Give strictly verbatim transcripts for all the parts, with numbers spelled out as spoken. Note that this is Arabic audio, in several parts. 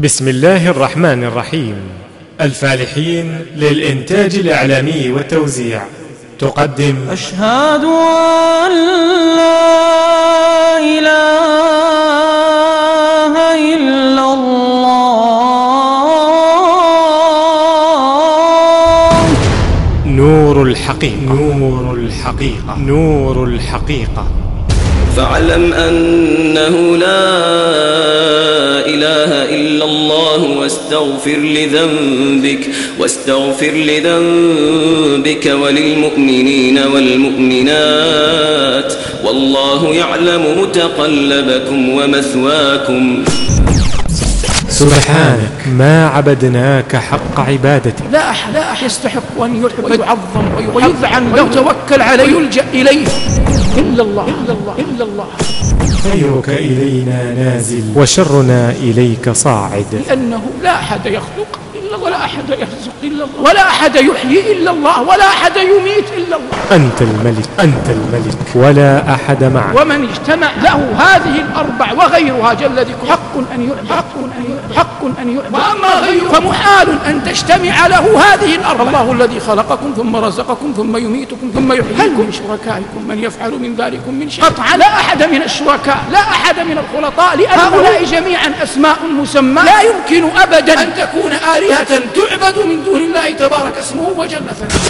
بسم الله الرحمن الرحيم. الفالحين للإنتاج الإعلامي والتوزيع تقدم أشهد أن لا إله إلا الله. نور الحقيقة، نور الحقيقة، نور الحقيقة. فاعلم أنه لا إله إلا الله واستغفر لذنبك واستغفر لذنبك وللمؤمنين والمؤمنات والله يعلم متقلبكم ومثواكم. سبحانك ما عبدناك حق عبادتك. لا أحد لا أحد يستحق أن يحب ويعظم ويذعن لو توكل عليه ويلجأ إليه إلا الله إلا الله إلا الله. خيرك إلينا نازل وشرنا إليك صاعد، لأنه لا أحد يخلق إلا الله ولا أحد يرزق إلا الله ولا أحد يحيي إلا الله ولا أحد يميت إلا الله. أنت الملك، أنت الملك ولا أحد معك. ومن اجتمع له هذه الأربع وغيرها جل ذكره حق أن يعبد حق أن يعبد حق أن يعبد وأما غيره فمحال أن تجتمع له هذه الأربع. الله الذي خلقكم ثم رزقكم ثم يميتكم ثم يحييكم. هل من شركائكم من يفعل من ذلكم من شيء؟ قطعا لا أحد من الشركاء لا أحد من الخلطاء، لأن هؤلاء جميعا أسماء مسمى لا يمكن أبدا أن تكون آلهة تعبد من دون الله تبارك اسمه وجل ثناؤه.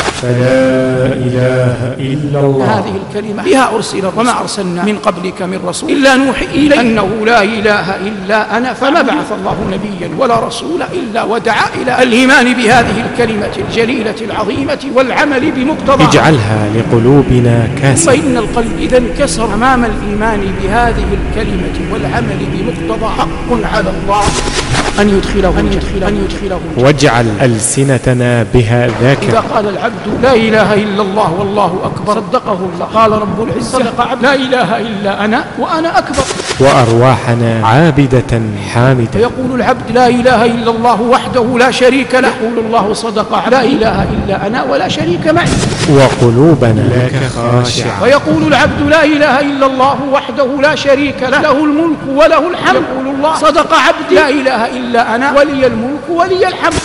فلا إله إلا الله. هذه الكلمة بها أرسل وما أرسلنا من قبلك من رسول إلا نوحي إليه أنه لا إله إلا أنا، فما بعث الله نبيا ولا رسولا إلا ودعا إلى الإيمان بهذه الكلمة الجليلة العظيمة والعمل بمقتضاها. اجعلها لقلوبنا كاسة. فإن القلب إذا انكسر أمام الإيمان بهذه الكلمة والعمل بمقتضاها حق على الله أن يدخله أن يدخله أن يدخله واجعل ألسنتنا بها ذاكرة. إذا قال العبد لا إله إلا الله والله أكبر صدقه الله. قال رب العزة صدق عبد لا إله إلا أنا وأنا أكبر. وأرواحنا عابدة حامدة. يقول العبد لا إله إلا الله وحده لا شريك له. يقول الله صدق عبد لا إله إلا أنا ولا شريك معي. وقلوبنا لك خاشعة. ويقول العبد لا إله إلا الله وحده لا شريك له له الملك وله الحمد. يقول الله صدق عبدي لا إله إلا أنا ولي الملك ولي الحمد.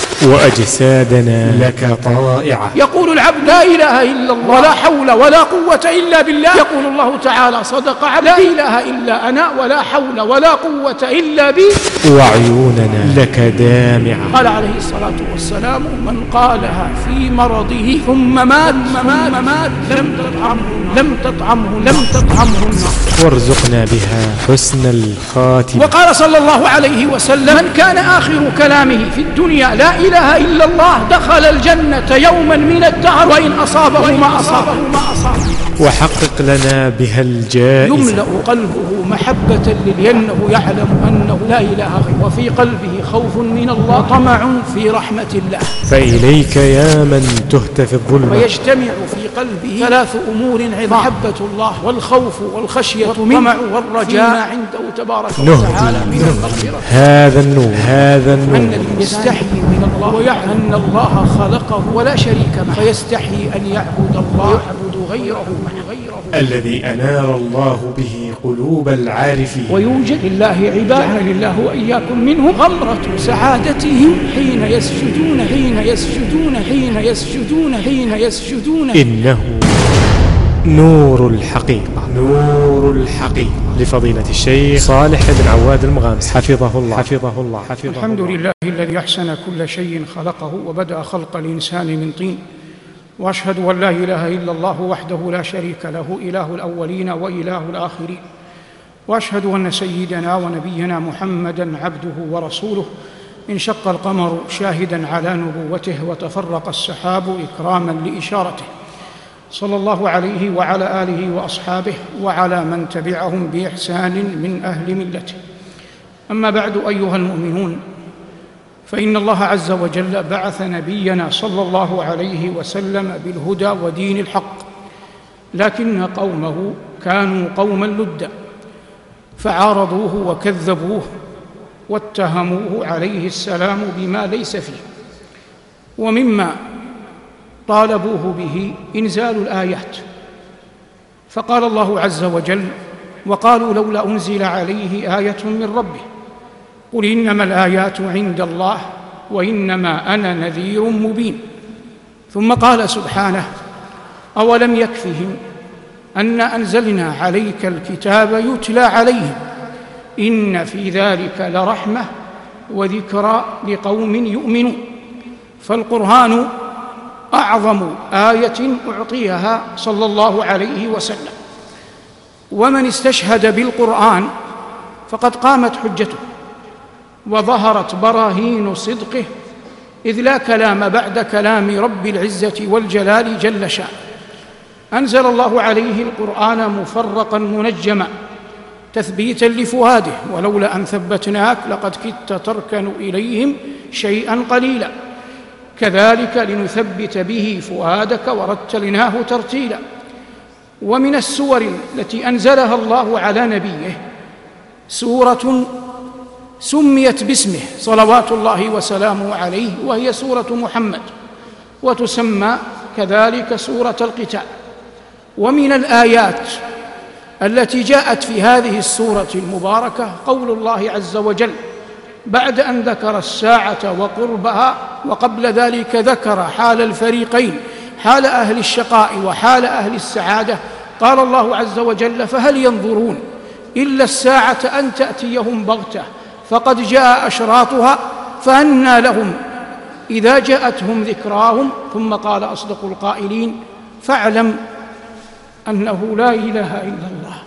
وأجسادنا لك طائعة. يقول العبد لا إله إلا الله ولا حول ولا قوة إلا بالله. يقول الله تعالى صدق عبدي لا إله إلا أنا ولا حول ولا قوة إلا بي. وعيوننا لك دامعة. قال عليه الصلاة والسلام من قالها في مرضه ثم مات ثم مات لم تطعمه لم تطعمه لم تطعمه النار. وارزقنا بها حسن الخاتمة. وقال صلى الله عليه وسلم من كان آخر كلامه في الدنيا لا إله إلا الله دخل الجنة يوما من الدهر وإن أصابه ما أصابه ما أصابه. وحقق لنا بها الجائزة. يملأ قلبه محبة لأنه يعلم أنه لا إله غيره وفي قلبه خوف من الله وطمع في رحمة الله. فإليك يا من تهتف الظلم. ويجتمع في قلبه ثلاث أمور عظام محبة الله والخوف والخشية والطمع والرجاء عنده تبارك وتعالى من المغفرة. هذا النور هذا النور. أن يستحي من الله ويعلم أن الله خلقه ولا شريك معه فيستحي أن يعبد الله ويعبد غيره مع غيره الذي أنار الله به قلوب العارفين. ويوجد لله عباد لله وإياكم منهم غمرة سعادتهم حين يسجدون حين يسجدون حين يسجدون حين يسجدون. إنه نور الحقيقة، نور الحقيقة لفضيلة الشيخ صالح بن عواد المغامس حفظه الله حفظه الله حفظه الله. الحمد لله الذي أحسن كل شيء خلقه وبدأ خلق الإنسان من طين. وأشهد أن لا إله إلا الله وحده لا شريك له إله الأولين وإله الآخرين. وأشهد أن سيدنا ونبينا محمدًا عبده ورسوله انشق القمر شاهدًا على نبوته وتفرق السحاب إكرامًا لإشارته صلى الله عليه وعلى آله وأصحابه وعلى من تبعهم بإحسان من أهل ملته. أما بعد أيها المؤمنون، فإن الله عز وجل بعث نبينا صلى الله عليه وسلم بالهدى ودين الحق، لكن قومه كانوا قوما لدا فعارضوه وكذبوه واتهموه عليه السلام بما ليس فيه. ومما طالبوه به إنزال الآيات، فقال الله عز وجل وقالوا لولا أنزل عليه آية من ربه قل إنما الآيات عند الله وإنما أنا نذير مبين. ثم قال سبحانه: أولم يكفهم أن أنزلنا عليك الكتاب يتلى عليهم إن في ذلك لرحمة وذكرى لقوم يؤمنون. فالقرآن أعظم آية أعطيها صلى الله عليه وسلم، ومن استشهد بالقرآن فقد قامت حجته وظهرت براهين صدقه، إذ لا كلام بعد كلام رب العزة والجلال جل شأنه. أنزل الله عليه القرآن مفرقا منجما تثبيتا لفؤاده، ولولا أن ثبتناك لقد كدت تركن إليهم شيئا قليلا، كذلك لنثبت به فؤادك ورتلناه ترتيلا. ومن السور التي أنزلها الله على نبيه سورة سميت باسمه صلوات الله وسلامه عليه، وهي سورة محمد، وتسمى كذلك سورة القتال. ومن الآيات التي جاءت في هذه السورة المباركة قول الله عز وجل بعد أن ذكر الساعة وقربها، وقبل ذلك ذكر حال الفريقين، حال أهل الشقاء وحال أهل السعادة. قال الله عز وجل: فهل ينظرون إلا الساعة أن تأتيهم بغتة فقد جاء أشراطها فأنى لهم إذا جاءتهم ذكراهم. ثم قال أصدق القائلين: فاعلم أنه لا إله إلا الله.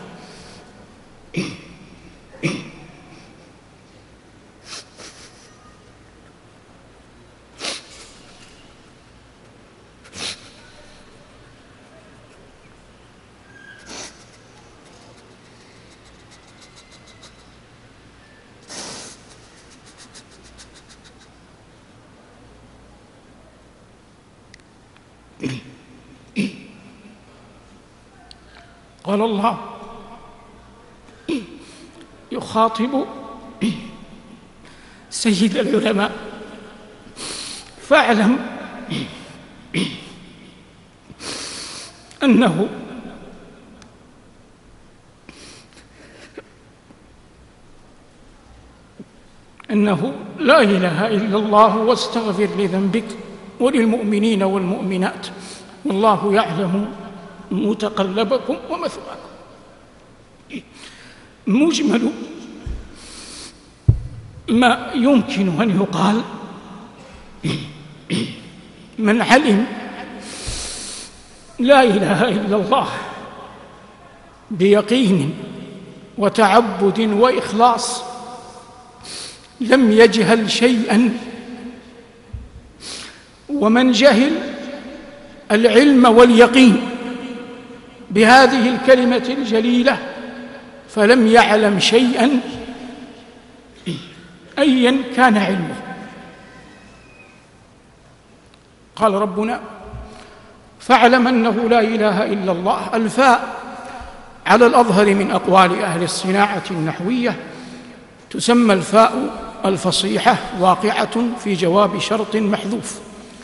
قال الله يخاطب سيد العلماء: فاعلم أنه أنه لا إله إلا الله، واستغفر لذنبك وللمؤمنين والمؤمنات، والله يعلم متقلبكم ومثواكم. مجمل ما يمكن أن يقال: من علم لا إله إلا الله بيقين وتعبد وإخلاص لم يجهل شيئا، ومن جهل العلم واليقين بهذه الكلمة الجليلة فلم يعلم شيئا أيا كان علمه. قال ربنا: فاعلم أنه لا إله إلا الله. الفاء على الأظهر من أقوال أهل الصناعة النحوية تسمى الفاء الفصيحة، واقعة في جواب شرط محذوف،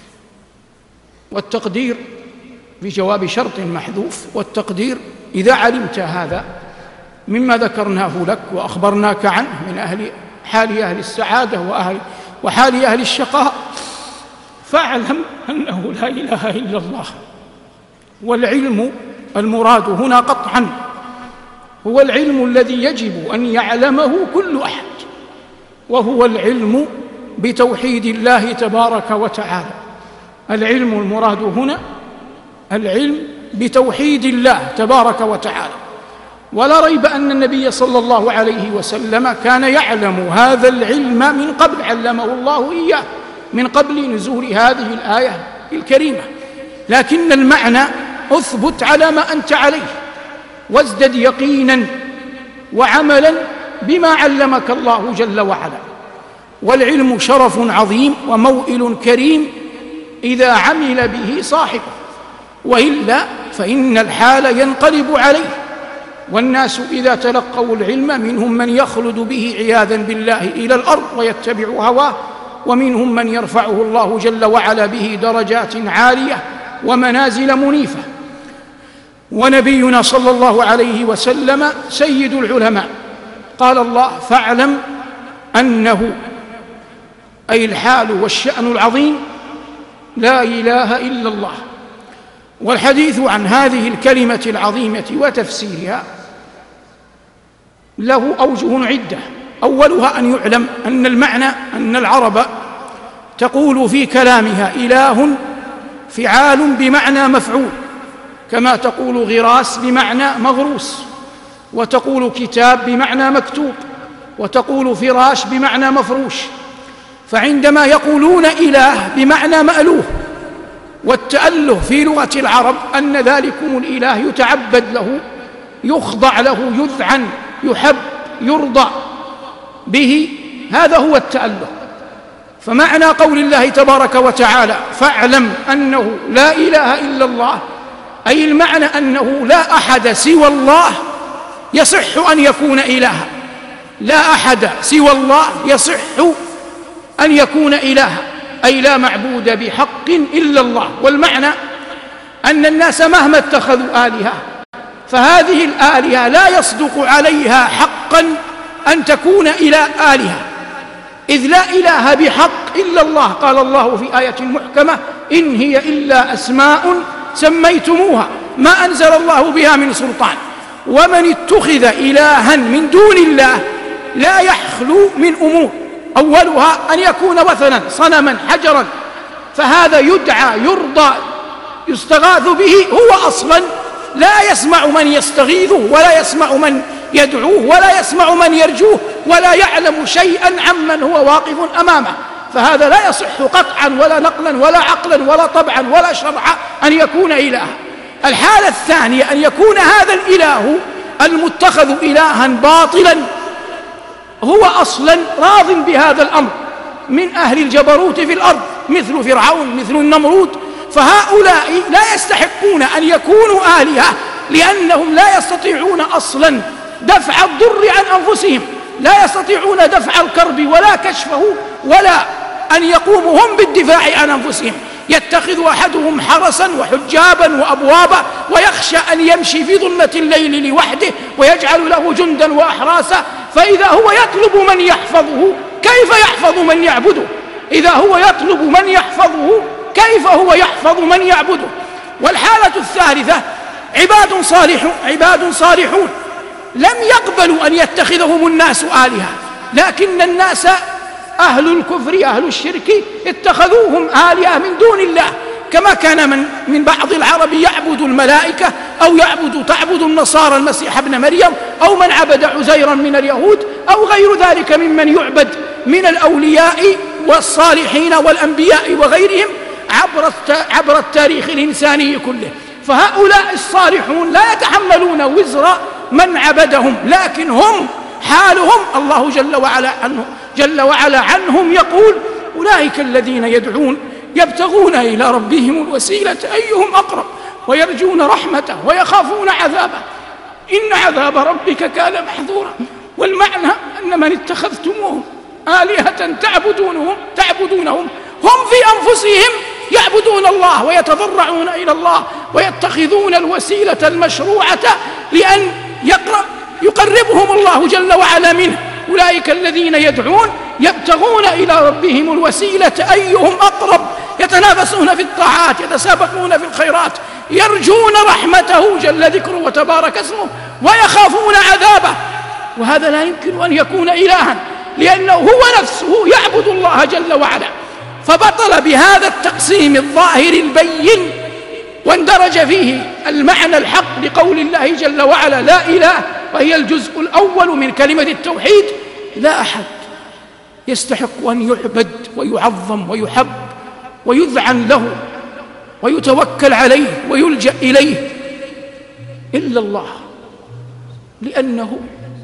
والتقدير في جواب شرط محذوف، والتقدير: إذا علمت هذا مما ذكرناه لك وأخبرناك عنه من أهل حال أهل السعادة وأهل وحال أهل الشقاء، فاعلم أنه لا إله إلا الله. والعلم المراد هنا قطعا هو العلم الذي يجب أن يعلمه كل أحد، وهو العلم بتوحيد الله تبارك وتعالى. العلم المراد هنا العلم بتوحيد الله تبارك وتعالى. ولا ريب أن النبي صلى الله عليه وسلم كان يعلم هذا العلم من قبل، علمه الله إياه من قبل نزول هذه الآية الكريمة. لكن المعنى: اثبت على ما أنت عليه، وازدد يقينا وعملا بما علمك الله جل وعلا. والعلم شرف عظيم وموئل كريم إذا عمل به صاحبه، وإلا فإن الحال ينقلب عليه. والناس إذا تلقوا العلم منهم من يخلد به عياذا بالله إلى الأرض ويتبع هواه، ومنهم من يرفعه الله جل وعلا به درجات عالية ومنازل منيفة. ونبينا صلى الله عليه وسلم سيد العلماء. قال الله: فاعلم أنه أي الحال والشأن العظيم لا إله إلا الله. والحديث عن هذه الكلمة العظيمة وتفسيرها له أوجه عدة. أولها أن يعلم أن المعنى أن العرب تقول في كلامها إله فعال بمعنى مفعول، كما تقول غراس بمعنى مغروس، وتقول كتاب بمعنى مكتوب، وتقول فراش بمعنى مفروش. فعندما يقولون إله بمعنى مألوه، والتأله في لغة العرب أن ذلكم الإله يتعبد له، يخضع له، يذعن، يحب، يرضى به، هذا هو التأله. فمعنى قول الله تبارك وتعالى فاعلم أنه لا إله إلا الله، أي المعنى أنه لا أحد سوى الله يصح أن يكون إلها، لا أحد سوى الله يصح أن يكون إلها، أي لا معبود بحق إلا الله. والمعنى أن الناس مهما اتخذوا آلهة فهذه الآلهة لا يصدق عليها حقا أن تكون إلى آلهة، إذ لا إله بحق إلا الله. قال الله في آية محكمة إن هي إلا أسماء سميتموها ما أنزل الله بها من سلطان. ومن اتخذ إلها من دون الله لا يخلو من أمور، أولها أن يكون وثنا صنما حجرا، فهذا يدعى يرضى يستغاث به، هو أصلا لا يسمع من يستغيثه ولا يسمع من يدعوه ولا يسمع من يرجوه ولا يعلم شيئا عمن هو واقف أمامه، فهذا لا يصح قطعا ولا نقلا ولا عقلا ولا طبعا ولا شرعا أن يكون إلها. الحالة الثانية أن يكون هذا الإله المتخذ إلها باطلا هو أصلا راض بهذا الأمر من أهل الجبروت في الأرض، مثل فرعون، مثل النمرود. فهؤلاء لا يستحقون أن يكونوا آلهة، لأنهم لا يستطيعون أصلا دفع الضر عن أنفسهم، لا يستطيعون دفع الكرب ولا كشفه ولا أن يقوموا هم بالدفاع عن أنفسهم. يتخذ أحدهم حرسا وحجابا وأبوابا ويخشى أن يمشي في ظلمة الليل لوحده ويجعل له جندا وأحراسا، فإذا هو يطلب من يحفظه كيف يحفظ من يعبده؟ إذا هو يطلب من يحفظه كيف هو يحفظ من يعبده؟ والحالة الثالثة عباد صالحون عباد صالحون لم يقبلوا أن يتخذهم الناس آلهة، لكن الناس أهل الكفر أهل الشرك اتخذوهم آلهة من دون الله، كما كان من, من بعض العرب يعبد الملائكة أو يعبد تعبد النصارى المسيح ابن مريم، أو من عبد عزيرا من اليهود، أو غير ذلك ممن يعبد من الأولياء والصالحين والأنبياء وغيرهم عبر عبر التاريخ الإنساني كله. فهؤلاء الصالحون لا يتحملون وزر من عبدهم، لكن هم حالهم الله جل وعلا عنه جل وعلا عنهم يقول أولئك الذين يدعون يبتغون إلى ربهم الوسيلة أيهم أقرب ويرجون رحمته ويخافون عذابه إن عذاب ربك كان محذورا. والمعنى أن من اتخذتموهم آلهة تعبدونهم تعبدونهم هم في أنفسهم يعبدون الله ويتضرعون إلى الله ويتخذون الوسيلة المشروعة لأن يقرب يقربهم الله جل وعلا منه. أولئك الذين يدعون يبتغون إلى ربهم الوسيلة أيهم أقرب، يتنافسون في الطاعات، يتسابقون في الخيرات، يرجون رحمته جل ذكره وتبارك اسمه، ويخافون عذابه. وهذا لا يمكن أن يكون إلها، لأنه هو نفسه يعبد الله جل وعلا. فبطل بهذا التقسيم الظاهر البين واندرج فيه المعنى الحق لقول الله جل وعلا لا إله، وهي الجزء الأول من كلمة التوحيد. لا أحد يستحق أن يعبد ويعظم ويحب ويذعن له ويتوكل عليه ويلجأ إليه إلا الله، لأنه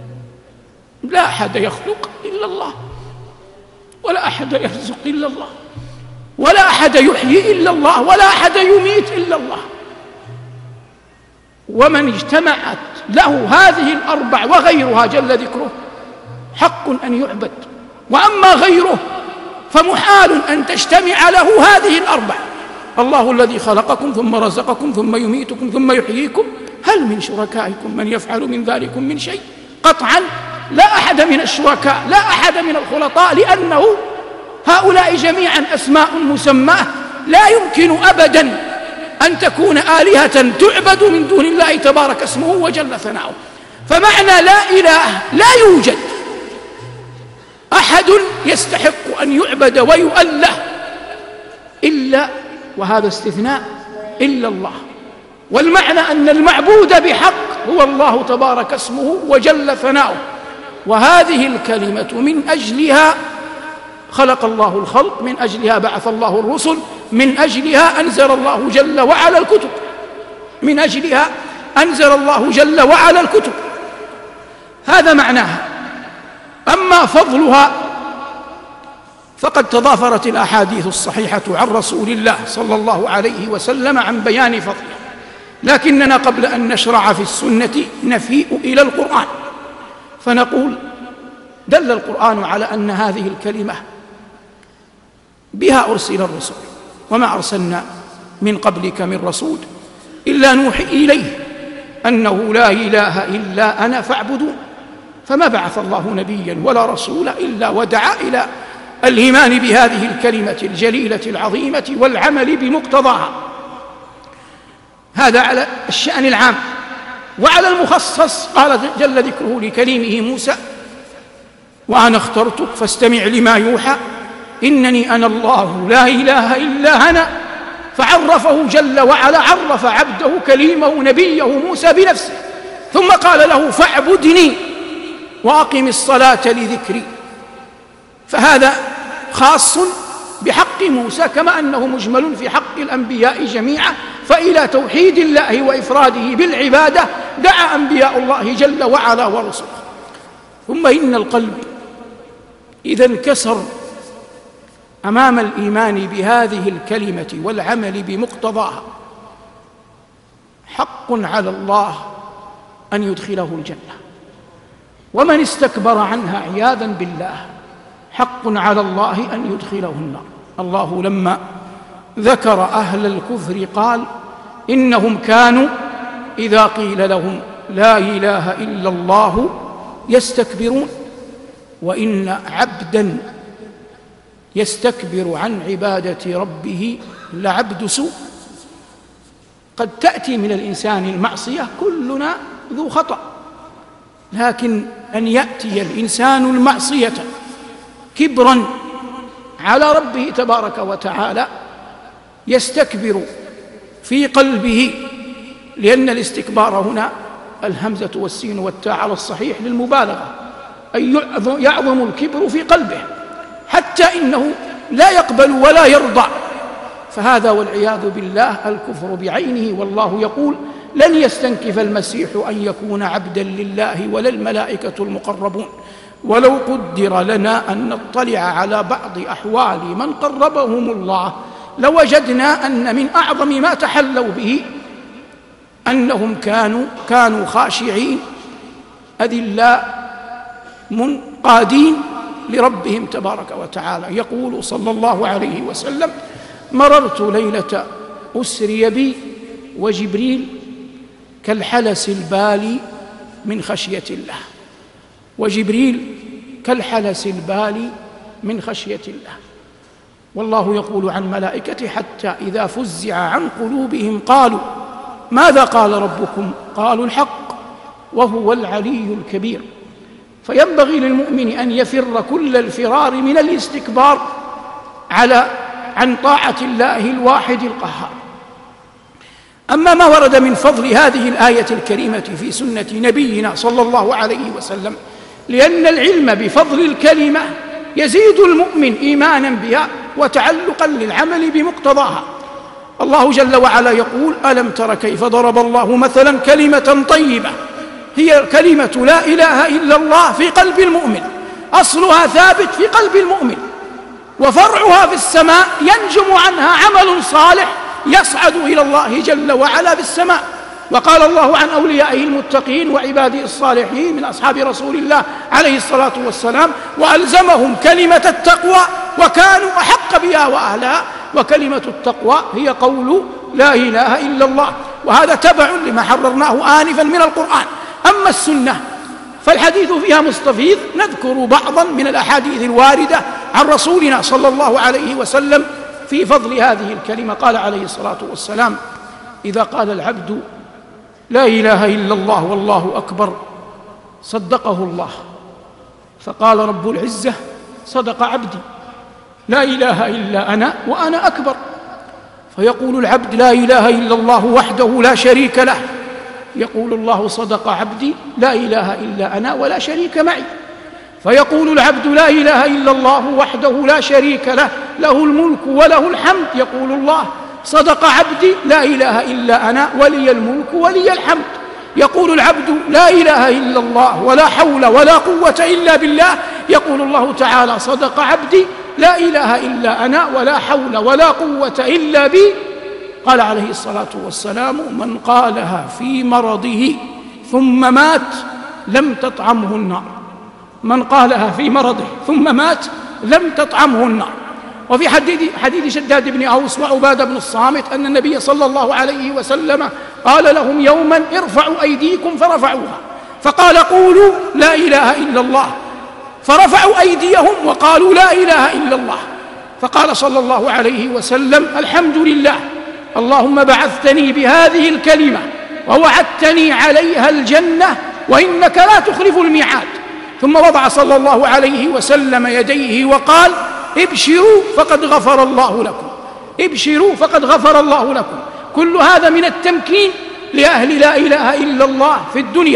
لا أحد يخلق إلا الله، ولا أحد يرزق إلا الله، ولا أحد يحيي إلا الله، ولا أحد يميت إلا الله. ومن اجتمعت له هذه الأربع وغيرها جل ذكره حق أن يعبد، وأما غيره فمحال أن تجتمع له هذه الأربع. الله الذي خلقكم ثم رزقكم ثم يميتكم ثم يحييكم هل من شركائكم من يفعل من ذلكم من شيء؟ قطعا لا أحد من الشركاء، لا أحد من الخلطاء، لأنه هؤلاء جميعا أسماء مسماة لا يمكن أبدا أن تكون آلهة تعبد من دون الله تبارك اسمه وجل ثناؤه. فمعنى لا إله لا يوجد أحد يستحق أن يعبد ويؤله إلا، وهذا استثناء، إلا الله. والمعنى أن المعبود بحق هو الله تبارك اسمه وجل ثناؤه. وهذه الكلمة من أجلها خلق الله الخلق، من أجلها بعث الله الرسل، من أجلها أنزل الله جل وعلا الكتب، من أجلها أنزل الله جل وعلا الكتب. هذا معناها. أما فضلها فقد تضافرت الأحاديث الصحيحة عن رسول الله صلى الله عليه وسلم عن بيان فضلها، لكننا قبل أن نشرع في السنة نفيء إلى القرآن فنقول: دل القرآن على أن هذه الكلمة بها أرسل الرسل، وما أرسلنا من قبلك من رسول إلا نوحي إليه أنه لا إله إلا أنا فاعبدون. فما بعث الله نبيا ولا رسولا إلا ودعا إلى الإيمان بهذه الكلمة الجليلة العظيمة والعمل بمقتضاها. هذا على الشأن العام. وعلى المخصص قال جل ذكره لكليمه موسى: وأنا اخترتك فاستمع لما يوحى إنني أنا الله لا إله إلا أنا. فعرفه جل وعلا، عرف عبده كليمه نبيه موسى بنفسه، ثم قال له: فاعبدني وأقم الصلاة لذكري. فهذا خاص بحق موسى كما أنه مجمل في حق الأنبياء جميعا. فإلى توحيد الله وإفراده بالعبادة دعا أنبياء الله جل وعلا ورسله. ثم إن القلب إذا انكسر أمام الإيمان بهذه الكلمة والعمل بمقتضاها حق على الله أن يدخله الجنة، ومن استكبر عنها عياذا بالله حق على الله أن يدخله النار. الله لما ذكر أهل الكفر قال: إنهم كانوا إذا قيل لهم لا إله إلا الله يستكبرون، وإن عبدا يستكبر عن عبادة ربه لعبد سوء. قد تأتي من الإنسان المعصية، كلنا ذو خطأ، لكن أن يأتي الإنسان المعصية كبرا على ربه تبارك وتعالى يستكبر في قلبه، لأن الاستكبار هنا الهمزة والسين والتاء على الصحيح للمبالغة، أي يعظم الكبر في قلبه حتى إنه لا يقبل ولا يرضى. فهذا والعياذ بالله الكفر بعينه. والله يقول: لن يستنكف المسيح أن يكون عبدا لله ولا الملائكة المقربون، ولو قدر لنا أن نطلع على بعض أحوال من قربهم الله لوجدنا أن من أعظم ما تحلوا به أنهم كانوا كانوا خاشعين أذلاء منقادين لربهم تبارك وتعالى. يقول صلى الله عليه وسلم: مررت ليلة أسري بي وجبريل كالحلس البالي من خشية الله، وجبريل كالحلس البالي من خشية الله. والله يقول عن ملائكته: حتى إذا فزع عن قلوبهم قالوا ماذا قال ربكم؟ قالوا الحق وهو العلي الكبير. فينبغي للمؤمن أن يفر كل الفرار من الاستكبار على عن طاعة الله الواحد القهار. أما ما ورد من فضل هذه الآية الكريمة في سنة نبينا صلى الله عليه وسلم، لأن العلم بفضل الكلمة يزيد المؤمن إيمانا بها وتعلقا للعمل بمقتضاها. الله جل وعلا يقول: ألم تر كيف ضرب الله مثلا كلمة طيبة هي كلمة لا إله إلا الله في قلب المؤمن، أصلها ثابت في قلب المؤمن وفرعها في السماء ينجم عنها عمل صالح يصعد إلى الله جل وعلا في السماء. وقال الله عن أوليائه المتقين وعباده الصالحين من أصحاب رسول الله عليه الصلاة والسلام: وألزمهم كلمة التقوى وكانوا أحق بها وأهلها. وكلمة التقوى هي قول لا إله إلا الله، وهذا تبع لما حررناه آنفا من القرآن. أما السنة فالحديث فيها مستفيض. نذكر بعضا من الأحاديث الواردة عن رسولنا صلى الله عليه وسلم في فضل هذه الكلمة. قال عليه الصلاة والسلام: إذا قال العبد لا إله إلا الله والله أكبر صدقه الله. فقال رب العزة: صدق عبدي، لا إله إلا أنا وأنا أكبر. فيقول العبد: لا إله إلا الله وحده لا شريك له. يقول الله: صدق عبدي، لا إله إلا أنا ولا شريك معي. فيقول العبد: لا إله إلا الله وحده لا شريك له، له الملك وله الحمد. يقول الله: صدق عبدي، لا إله إلا أنا ولي الملك ولي الحمد. يقول العبد: لا إله إلا الله ولا حول ولا قوة إلا بالله. يقول الله تعالى: صدق عبدي، لا إله إلا أنا ولا حول ولا قوة إلا بي. قال عليه الصلاة والسلام: من قالها في مرضه ثم مات لم تطعمه النار. من قالها في مرضه ثم مات لم تطعمه النار. وفي حديث, حديث شداد بن أوس وعبادة بن الصامت أن النبي صلى الله عليه وسلم قال لهم يوما: ارفعوا أيديكم، فرفعوها. فقال: قولوا لا إله إلا الله. فرفعوا أيديهم وقالوا لا إله إلا الله. فقال صلى الله عليه وسلم: الحمد لله، اللهم بعثتني بهذه الكلمة ووعدتني عليها الجنة وإنك لا تخلف الميعاد. ثم وضع صلى الله عليه وسلم يديه وقال: ابشروا فقد غفر الله لكم، ابشروا فقد غفر الله لكم. كل هذا من التمكين لأهل لا إله إلا الله في الدنيا.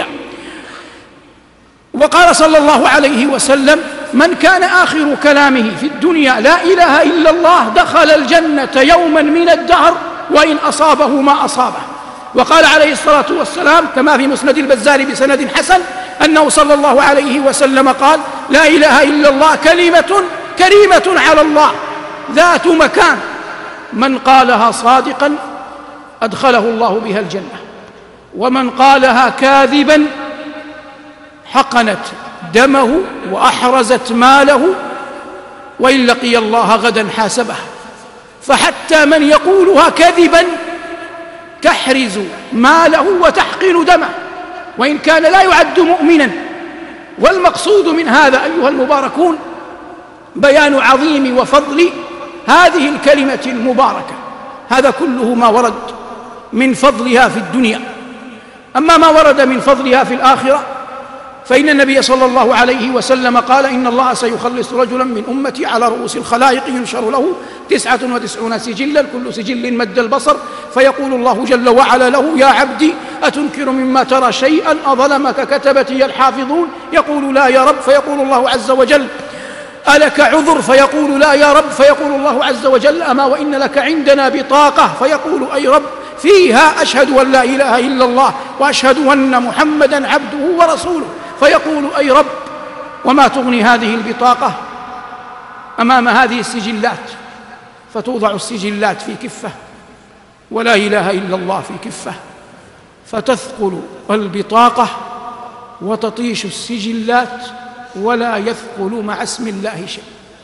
وقال صلى الله عليه وسلم: من كان آخر كلامه في الدنيا لا إله إلا الله دخل الجنة يوما من الدهر وإن أصابه ما أصابه. وقال عليه الصلاة والسلام كما في مسند البزار بسند حسن أنه صلى الله عليه وسلم قال: لا إله إلا الله كلمة كريمة على الله ذات مكان، من قالها صادقا أدخله الله بها الجنة، ومن قالها كاذبا حقنت دمه وأحرزت ماله، وإن لقي الله غدا حاسبه. فحتى من يقولها كذبا تحرز ماله وتحقن دمه، وإن كان لا يعد مؤمنا. والمقصود من هذا أيها المباركون بيان عظيم وفضل هذه الكلمة المباركة. هذا كله ما ورد من فضلها في الدنيا. أما ما ورد من فضلها في الآخرة فإن النبي صلى الله عليه وسلم قال: إن الله سيخلص رجلا من أمتي على رؤوس الخلائق ينشر له تسعة وتسعون سجلا كل سجل مد البصر، فيقول الله جل وعلا له: يا عبدي أتنكر مما ترى شيئا أظلمك كتبتي الحافظون؟ يقول: لا يا رب. فيقول الله عز وجل: ألك عذر؟ فيقول: لا يا رب. فيقول الله عز وجل: أما وإن لك عندنا بطاقة. فيقول: أي رب، فيها أشهد أن لا إله إلا الله وأشهد أن محمدا عبده ورسوله. فيقول: أي رب، وما تغني هذه البطاقة أمام هذه السجلات؟ فتوضع السجلات في كفة ولا إله إلا الله في كفة، فتثقل البطاقة وتطيش السجلات ولا يثقل مع اسم الله شيء.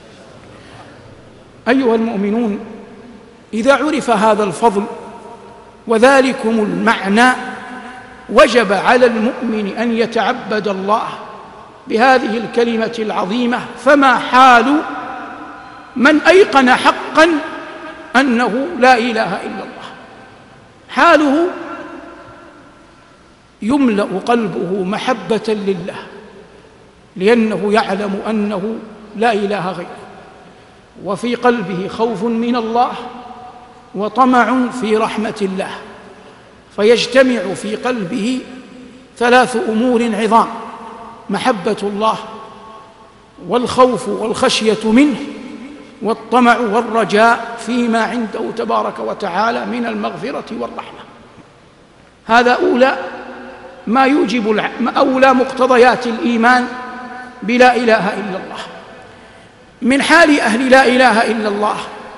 أيها المؤمنون، إذا عرف هذا الفضل وذلكم المعنى وجب على المؤمن أن يتعبد الله بهذه الكلمة العظيمة. فما حال من أيقن حقا أنه لا إله إلا الله؟ حاله يملأ قلبه محبة لله، لأنه يعلم أنه لا إله غيره، وفي قلبه خوف من الله وطمع في رحمة الله، فيجتمع في قلبه ثلاث أمور عظام: محبة الله والخوف والخشية منه والطمع والرجاء فيما عنده تبارك وتعالى من المغفرة والرحمة. هذا أولى ما يوجب أولى مقتضيات الإيمان بلا إله إلا الله. من حال أهل لا إله إلا الله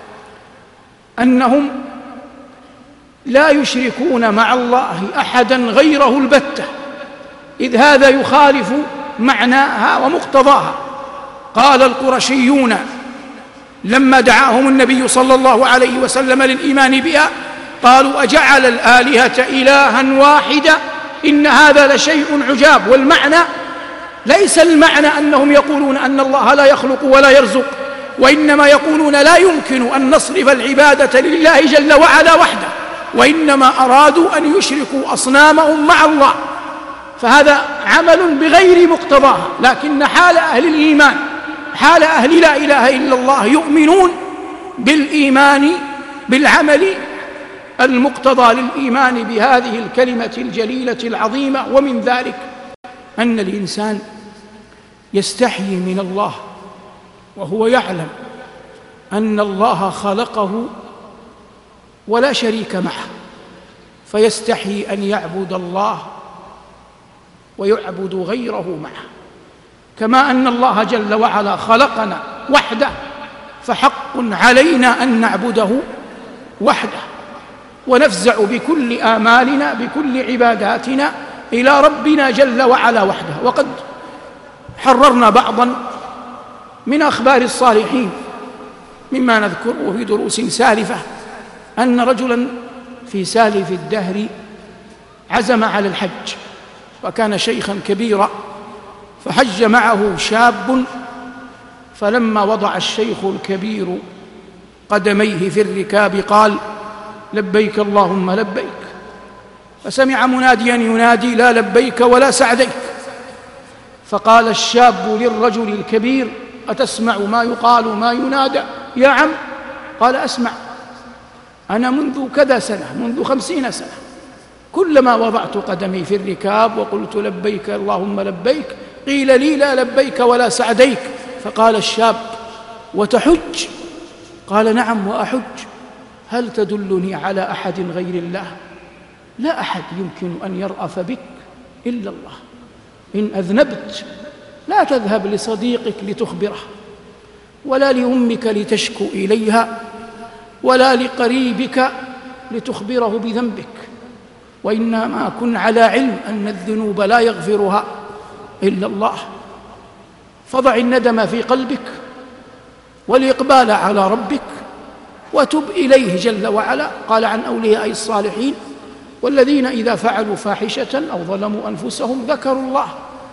أنهم لا يشركون مع الله أحدا غيره البتة، إذ هذا يخالف معناها ومقتضاها. قال القرشيون لما دعاهم النبي صلى الله عليه وسلم للإيمان بها قالوا: أجعل الآلهة إلها واحدا إن هذا لشيء عجاب. والمعنى ليس المعنى أنهم يقولون أن الله لا يخلق ولا يرزق، وإنما يقولون لا يمكن أن نصرف العبادة لله جل وعلا وحده، وإنما أرادوا أن يشركوا أصنامهم مع الله، فهذا عمل بغير مقتضاها. لكن حال أهل الإيمان، حال أهل لا إله إلا الله، يؤمنون بالإيمان بالعمل المقتضى للإيمان بهذه الكلمة الجليلة العظيمة. ومن ذلك أن الإنسان يستحيي من الله وهو يعلم أن الله خلقه ولا شريك معه، فيستحيي أن يعبد الله ويعبد غيره معه، كما أن الله جل وعلا خلقنا وحده، فحق علينا أن نعبده وحده، ونفزع بكل آمالنا بكل عباداتنا إلى ربنا جل وعلا وحده. وقد حررنا بعضا من أخبار الصالحين مما نذكره في دروس سالفة، أن رجلا في سالف الدهر عزم على الحج، وكان شيخا كبيرا، فحج معه شاب، فلما وضع الشيخ الكبير قدميه في الركاب قال: لبيك اللهم لبيك. فسمع مناديا ينادي: لا لبيك ولا سعديك. فقال الشاب للرجل الكبير: أتسمع ما يقال ما ينادى يا عم؟ قال: أسمع، أنا منذ كذا سنة، منذ خمسين سنة، كلما وضعت قدمي في الركاب وقلت لبيك اللهم لبيك قيل لي: لا لبيك ولا سعديك. فقال الشاب: وتحج؟ قال: نعم وأحج. هل تدلني على أحد غير الله؟ لا أحد يمكن أن يرأف بك إلا الله. إن أذنبت لا تذهب لصديقك لتخبره، ولا لأمك لتشكو إليها، ولا لقريبك لتخبره بذنبك، وإنما كن على علم أن الذنوب لا يغفرها إلا الله. فضع الندم في قلبك والإقبال على ربك وتب إليه جل وعلا. قال عن أولياء الصالحين: والذين إذا فعلوا فاحشة أو ظلموا أنفسهم ذكروا الله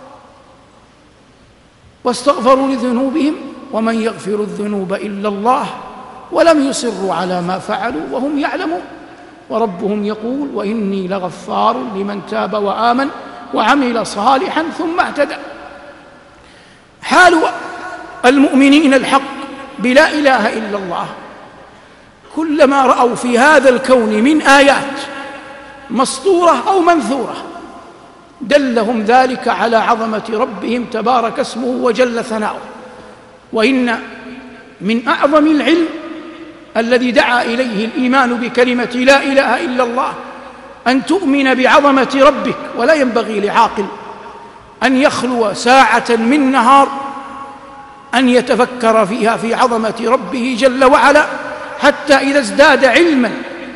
واستغفروا لذنوبهم ومن يغفر الذنوب إلا الله ولم يصروا على ما فعلوا وهم يعلمون وربهم يقول: وإني لغفار لمن تاب وآمن وعمل صالحا ثم اهتدى. حال المؤمنين الحق بلا إله إلا الله، كلما رأوا في هذا الكون من آيات مسطورة أو منثورة دلهم ذلك على عظمة ربهم تبارك اسمه وجل ثناؤه. وإن من أعظم العلم الذي دعا إليه الإيمان بكلمة لا إله إلا الله أن تؤمن بعظمة ربك، ولا ينبغي لعاقل أن يخلو ساعة من نهار أن يتفكر فيها في عظمة ربه جل وعلا، حتى إذا ازداد علما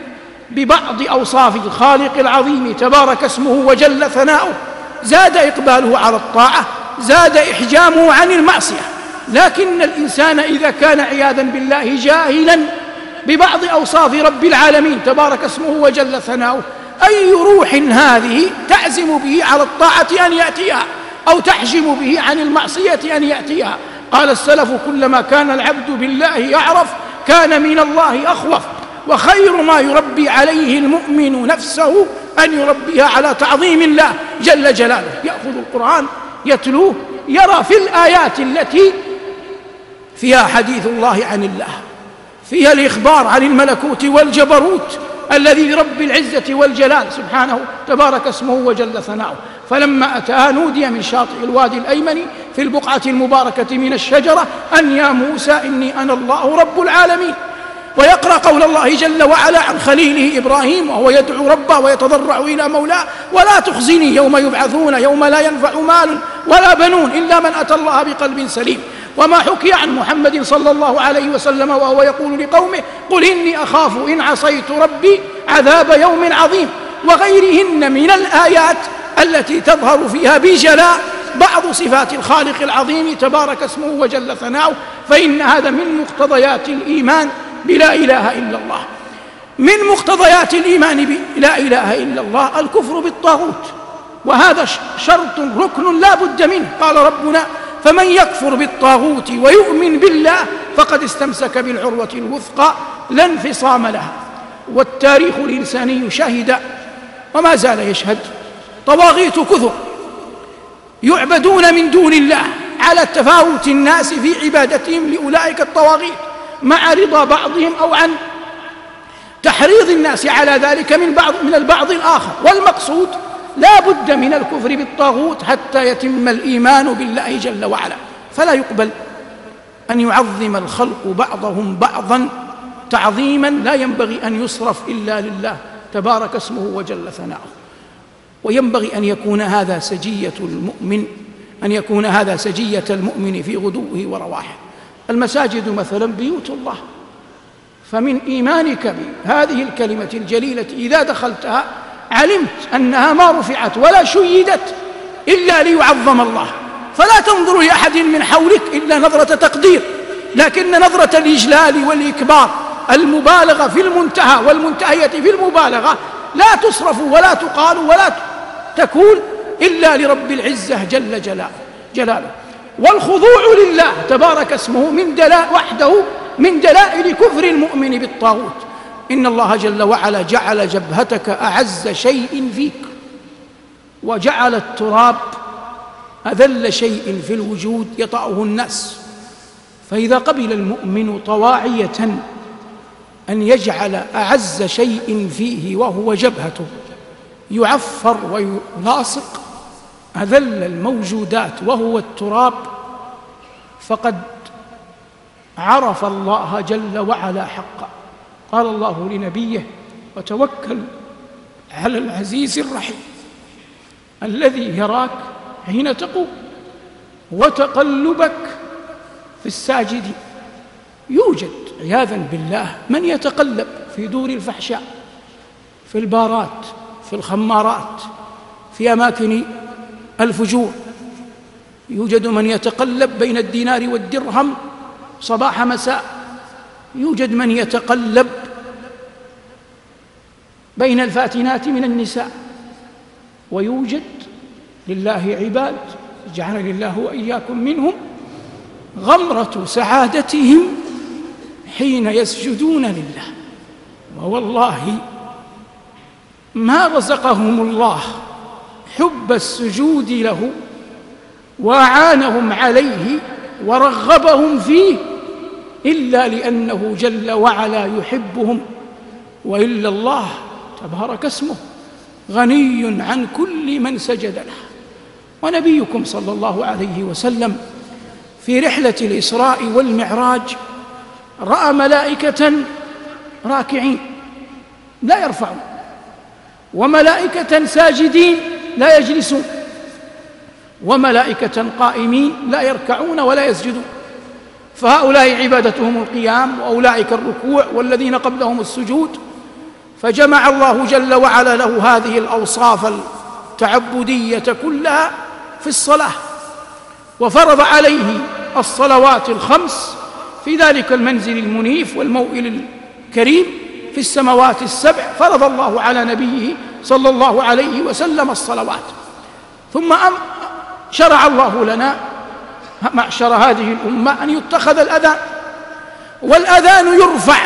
ببعض أوصاف الخالق العظيم تبارك اسمه وجل ثناؤه زاد إقباله على الطاعة، زاد إحجامه عن المعصية. لكن الإنسان إذا كان عياذا بالله جاهلا ببعض أوصاف رب العالمين تبارك اسمه وجل ثناؤه، أي روح هذه تعزم به على الطاعة أن يأتيها أو تحجم به عن المعصية أن يأتيها؟ قال السلف: كلما كان العبد بالله يعرف كان من الله أخوف، وخير ما يربي عليه المؤمن نفسه أن يربيها على تعظيم الله جل جلاله. يأخذ القرآن يتلوه، يرى في الآيات التي فيها حديث الله عن الله، فيها الإخبار عن الملكوت والجبروت الذي لرب العزة والجلال سبحانه تبارك اسمه وجل ثناؤه. فلما أتاها نودي من شاطئ الوادي الأيمن في البقعة المباركة من الشجرة أن يا موسى إني أنا الله رب العالمين. ويقرأ قول الله جل وعلا عن خليله إبراهيم وهو يدعو ربه ويتضرع إلى مولاه: ولا تخزني يوم يبعثون يوم لا ينفع مال ولا بنون إلا من أتى الله بقلب سليم. وما حكي عن محمد صلى الله عليه وسلم وهو يقول لقومه: قل إني أخاف إن عصيت ربي عذاب يوم عظيم، وغيرهن من الآيات التي تظهر فيها بجلاء بعض صفات الخالق العظيم تبارك اسمه وجل ثناؤه. فإن هذا من مقتضيات الإيمان بلا إله إلا الله. من مقتضيات الإيمان بلا إله إلا الله الكفر بالطاغوت وهذا شرط ركن لا بد منه. قال ربنا: فمن يكفر بالطاغوت ويؤمن بالله فقد استمسك بالعروة الوثقى لا انفصام لها. والتاريخ الإنساني شهد وما زال يشهد طواغيت كثر يعبدون من دون الله على تفاوت الناس في عبادتهم لأولئك الطواغيت، مع رضا بعضهم أو عن تحريض الناس على ذلك من بعض من البعض الآخر. والمقصود لا بد من الكفر بالطاغوت حتى يتم الإيمان بالله جل وعلا. فلا يقبل أن يعظم الخلق بعضهم بعضا تعظيما لا ينبغي أن يصرف إلا لله تبارك اسمه وجل ثناؤه. وينبغي أن يكون هذا سجية المؤمن أن يكون هذا سجية المؤمن في غدوه ورواحه. المساجد مثلا بيوت الله، فمن إيمانك بهذه الكلمة الجليلة إذا دخلتها علمت أنها ما رفعت ولا شيدت إلا ليعظم الله، فلا تنظر لأحد من حولك إلا نظرة تقدير، لكن نظرة الإجلال والإكبار المبالغة في المنتهى والمنتهية في المبالغة لا تصرف ولا تقال ولا تكون إلا لرب العزة جل جلاله. والخضوع لله تبارك اسمه من دلائل وحده من دلائل كفر المؤمن بالطاغوت. إن الله جل وعلا جعل جبهتك أعز شيء فيك، وجعل التراب أذل شيء في الوجود يطأه الناس. فإذا قبل المؤمن طواعية أن يجعل أعز شيء فيه وهو جبهته يعفر ويلاصق أذل الموجودات وهو التراب، فقد عرف الله جل وعلا حقا. قال الله لنبيه: وتوكل على العزيز الرحيم الذي يراك حين تقوم وتقلبك في الساجدين. يوجد عياذا بالله من يتقلب في دور الفحشاء، في البارات، في الخمارات، في أماكن الفجور. يوجد من يتقلب بين الدينار والدرهم صباح مساء. يوجد من يتقلب بين الفاتنات من النساء. ويوجد لله عباد جعلني الله وإياكم منهم غمرة سعادتهم حين يسجدون لله. ووالله ما رزقهم الله حب السجود له وأعانهم عليه ورغبهم فيه إلا لأنه جل وعلا يحبهم، وإلا الله تبارك اسمه غني عن كل من سجد له. ونبيكم صلى الله عليه وسلم في رحلة الإسراء والمعراج رأى ملائكة راكعين لا يرفعون، وملائكة ساجدين لا يجلسون، وملائكة قائمين لا يركعون ولا يسجدون. فهؤلاء عبادتهم القيام، وأولئك الركوع، والذين قبلهم السجود. فجمع الله جل وعلا له هذه الأوصاف التعبدية كلها في الصلاة، وفرض عليه الصلوات الخمس في ذلك المنزل المنيف والموئل الكريم في السماوات السبع. فرض الله على نبيه صلى الله عليه وسلم الصلوات. ثم شرع الله لنا معشر هذه الأمة أن يتخذ الأذان، والأذان يرفع.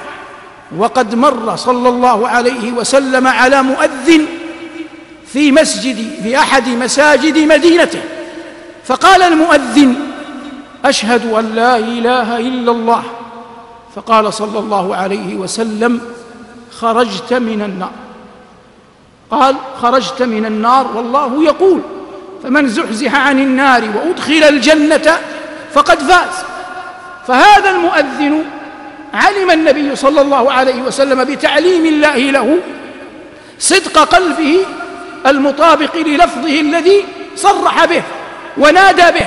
وقد مر صلى الله عليه وسلم على مؤذن في مسجد في أحد مساجد مدينته، فقال المؤذن: أشهد أن لا إله إلا الله. فقال صلى الله عليه وسلم: خرجت من النار. قال: خرجت من النار والله يقول: فمن زحزح عن النار وأدخل الجنة فقد فاز. فهذا المؤذن علم النبي صلى الله عليه وسلم بتعليم الله له صدق قلبه المطابق للفظه الذي صرح به ونادى به.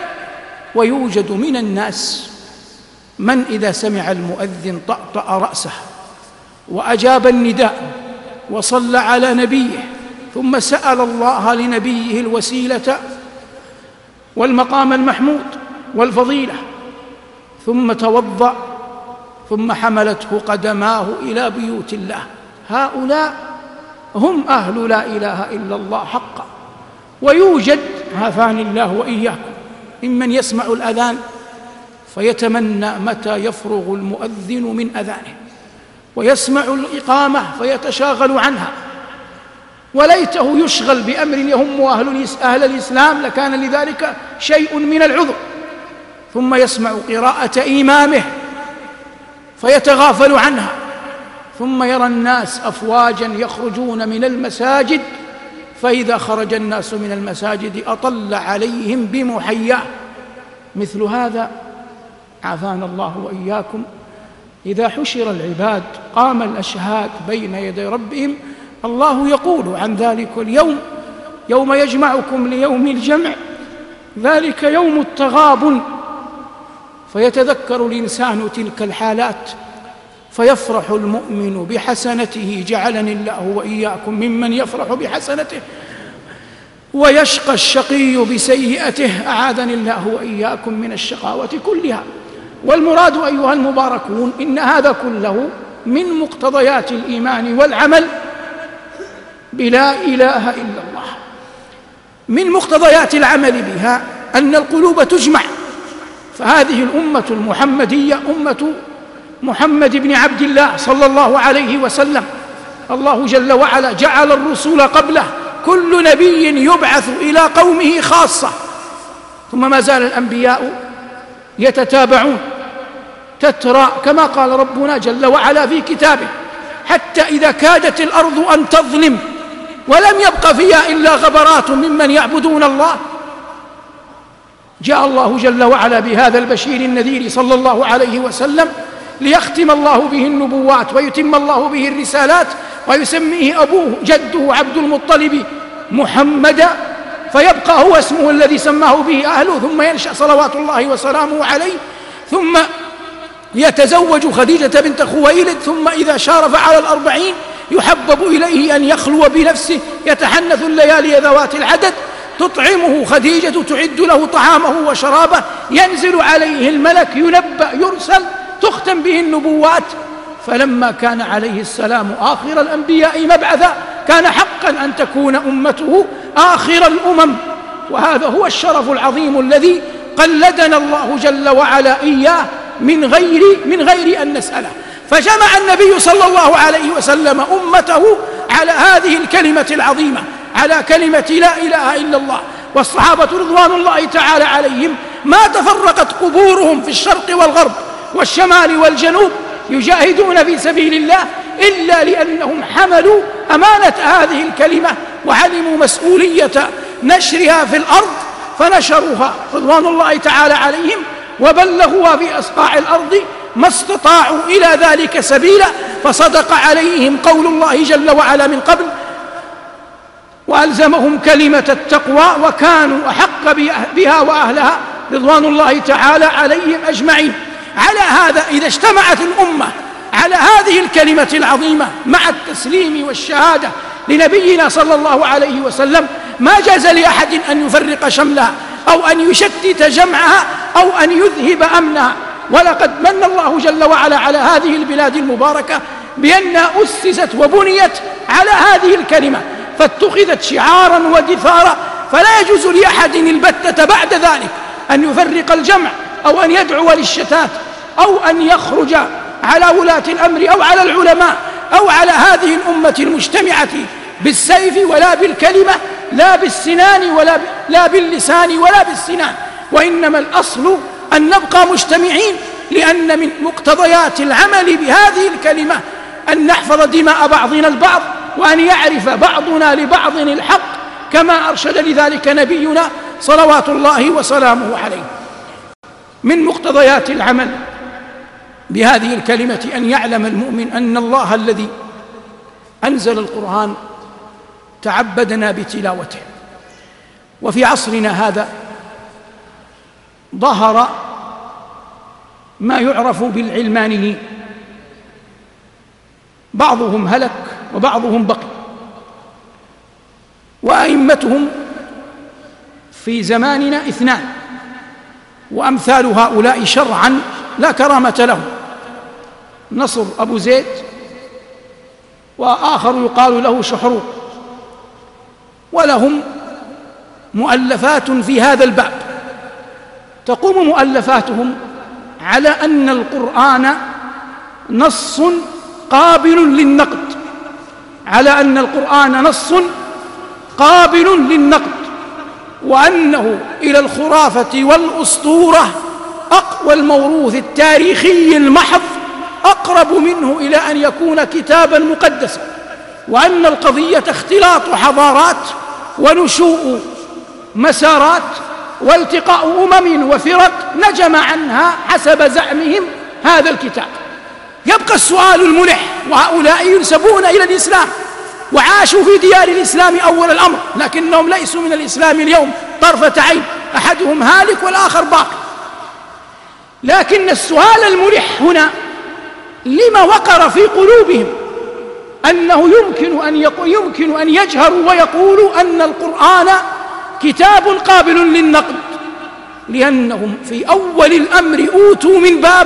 ويوجد من الناس من إذا سمع المؤذن طأطأ رأسه وأجاب النداء وصلى على نبيه، ثم سأل الله لنبيه الوسيلة والمقام المحمود والفضيلة، ثم توضأ، ثم حملته قدماه إلى بيوت الله. هؤلاء هم أهل لا إله إلا الله حقا. ويوجد عافاني الله وإياكم ممن يسمع الأذان فيتمنى متى يفرغ المؤذن من أذانه، ويسمع الإقامة فيتشاغل عنها، وليته يشغل بأمر يهم أهل الإسلام لكان لذلك شيء من العذر، ثم يسمع قراءة إمامه فيتغافل عنها، ثم يرى الناس أفواجا يخرجون من المساجد، فإذا خرج الناس من المساجد أطل عليهم بمحياه. مثل هذا عافانا الله وإياكم إذا حشر العباد قام الأشهاد بين يدي ربهم، الله يقول عن ذلك اليوم: يوم يجمعكم ليوم الجمع ذلك يوم التغابن. فيتذكر الإنسان تلك الحالات فيفرح المؤمن بحسنته، جعلني الله وإياكم ممن يفرح بحسنته، ويشقى الشقي بسيئته، أعاذني الله وإياكم من الشقاوة كلها. والمراد أيها المباركون إن هذا كله من مقتضيات الإيمان والعمل بلا إله إلا الله. من مقتضيات العمل بها أن القلوب تجمع، فهذه الأمة المحمدية أمة محمد بن عبد الله صلى الله عليه وسلم. الله جل وعلا جعل الرسل قبله كل نبي يبعث إلى قومه خاصة، ثم ما زال الأنبياء يتتابعون تترى كما قال ربنا جل وعلا في كتابه: حتى إذا كادت الأرض أن تظلم ولم يبق فيها إلا غبرات ممن يعبدون الله، جاء الله جل وعلا بهذا البشير النذير صلى الله عليه وسلم ليختم الله به النبوات ويتم الله به الرسالات، ويسميه أبوه جده عبد المطلب محمدا، فيبقى هو اسمه الذي سماه به أهله، ثم ينشأ صلوات الله وسلامه عليه، ثم يتزوج خديجة بنت خويلد، ثم إذا شارف على الأربعين يحبب إليه أن يخلو بنفسه، يتحنث الليالي ذوات العدد، تطعمه خديجة، تعد له طعامه وشرابه، ينزل عليه الملك، ينبأ، يرسل، تختم به النبوات. فلما كان عليه السلام آخر الأنبياء مبعثا كان حقا أن تكون أمته آخر الأمم، وهذا هو الشرف العظيم الذي قلدنا الله جل وعلا إياه من غير من غير أن نسأله. فجمع النبي صلى الله عليه وسلم أمته على هذه الكلمة العظيمة، على كلمة لا إله إلا الله. والصحابة رضوان الله تعالى عليهم ما تفرقت قبورهم في الشرق والغرب والشمال والجنوب يجاهدون في سبيل الله إلا لأنهم حملوا أمانة هذه الكلمة وعلموا مسؤولية نشرها في الأرض، فنشروها رضوان الله تعالى عليهم وبلغوها في أصقاع الأرض ما استطاعوا إلى ذلك سبيلا. فصدق عليهم قول الله جل وعلا من قبل: وألزمهم كلمة التقوى وكانوا أحق بها وأهلها رضوان الله تعالى عليهم أجمعين. على هذا إذا اجتمعت الأمة على هذه الكلمة العظيمة مع التسليم والشهادة لنبينا صلى الله عليه وسلم، ما جاز لأحد أن يفرق شملها أو أن يشتت جمعها أو أن يذهب أمنها. ولقد من الله جل وعلا على هذه البلاد المباركة بأنها أسست وبنيت على هذه الكلمة، فاتخذت شعارا ودثارا، فلا يجوز لأحد البتة بعد ذلك أن يفرق الجمع أو أن يدعو للشتات أو أن يخرج على ولاة الأمر أو على العلماء أو على هذه الأمة المجتمعة بالسيف ولا بالكلمة، لا بالسنان ولا لا باللسان ولا بالسنان، وإنما الأصل أن نبقى مجتمعين، لأن من مقتضيات العمل بهذه الكلمة أن نحفظ دماء بعضنا البعض، وأن يعرف بعضنا لبعض الحق كما أرشد لذلك نبينا صلوات الله وسلامه عليه. من مقتضيات العمل بهذه الكلمة أن يعلم المؤمن أن الله الذي أنزل القرآن تعبدنا بتلاوته. وفي عصرنا هذا ظهر ما يعرف بالعلمانيين، بعضهم هلك وبعضهم بقي، وأئمتهم في زماننا اثنان، وأمثال هؤلاء شرعا لا كرامة لهم: نصر أبو زيد، وآخر يقال له شحروق، ولهم مؤلفات في هذا الباب، تقوم مؤلفاتهم على أن القرآن نص قابل للنقد، على أن القرآن نص قابل للنقد، وأنه إلى الخرافة والأسطورة والموروث التاريخي المحض أقرب منه إلى أن يكون كتابا مقدسا، وأن القضية اختلاط حضارات ونشوء مسارات والتقاء أمم وفرق نجم عنها حسب زعمهم هذا الكتاب. يبقى السؤال الملح، وهؤلاء ينسبون إلى الإسلام وعاشوا في ديار الإسلام أول الأمر، لكنهم ليسوا من الإسلام اليوم طرفة عين، أحدهم هالك والآخر باقي. لكن السؤال الملح هنا، لما وقر في قلوبهم أنه يمكن أن يمكن أن يجهروا ويقولوا أن القرآن كتاب قابل للنقد؟ لأنهم في أول الأمر أوتوا من باب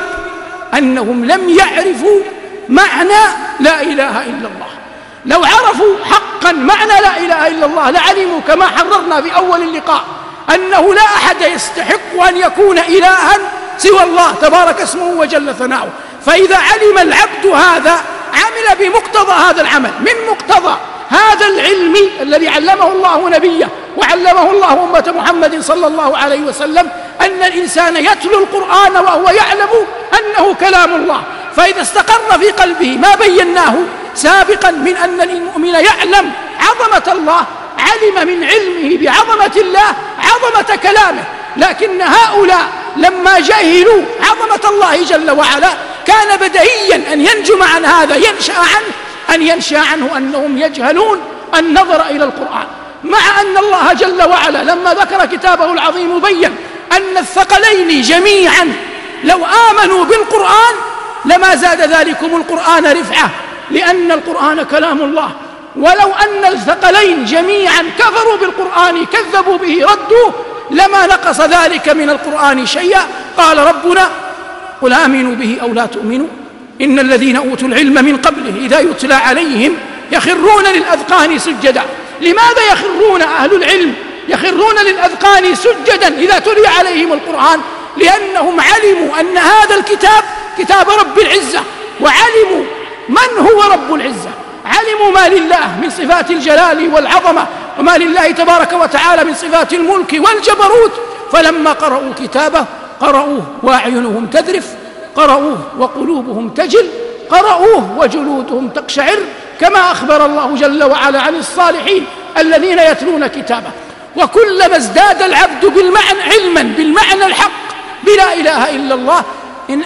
أنهم لم يعرفوا معنى لا إله إلا الله. لو عرفوا حقا معنى لا إله إلا الله لعلموا كما حررنا في أول اللقاء أنه لا أحد يستحق أن يكون إلها سوى الله تبارك اسمه وجل ثناؤه. فإذا علم العبد هذا عمل بمقتضى هذا العمل، من مقتضى هذا العلم الذي علمه الله نبيه وعلمه الله أمة محمد صلى الله عليه وسلم، أن الإنسان يتلو القرآن وهو يعلم أنه كلام الله. فإذا استقر في قلبه ما بيناه سابقا من أن المؤمن يعلم عظمة الله، علم من علمه بعظمة الله عظمة كلامه. لكن هؤلاء لما جهلوا عظمة الله جل وعلا كان بديهيا أن ينجم عن هذا ينشأ عنه أن ينشأ عنه أنهم يجهلون النظر إلى القرآن، مع أن الله جل وعلا لما ذكر كتابه العظيم بين أن الثقلين جميعا لو آمنوا بالقرآن لما زاد ذلكم القرآن رفعة، لأن القرآن كلام الله. ولو أن الثقلين جميعا كفروا بالقرآن كذبوا به ردوه لما نقص ذلك من القرآن شيئا. قال ربنا: قل آمنوا به أو لا تؤمنوا إن الذين أوتوا العلم من قبله إذا يتلى عليهم يخرون للأذقان سجدا. لماذا يخرون أهل العلم يخرون للأذقان سجدا إذا تلي عليهم القرآن؟ لأنهم علموا أن هذا الكتاب كتاب رب العزة، وعلموا من هو رب العزة، علموا ما لله من صفات الجلال والعظمة، وما لله تبارك وتعالى من صفات الملك والجبروت. فلما قرأوا كتابه قرأوه وأعينهم تذرف، قرأوه وقلوبهم تجل، قرأوه وجلودهم تقشعر، كما أخبر الله جل وعلا عن الصالحين الذين يتلون كتابه. وكلما ازداد العبد بالمعنى علما بالمعنى الحق بلا إله إلا الله إن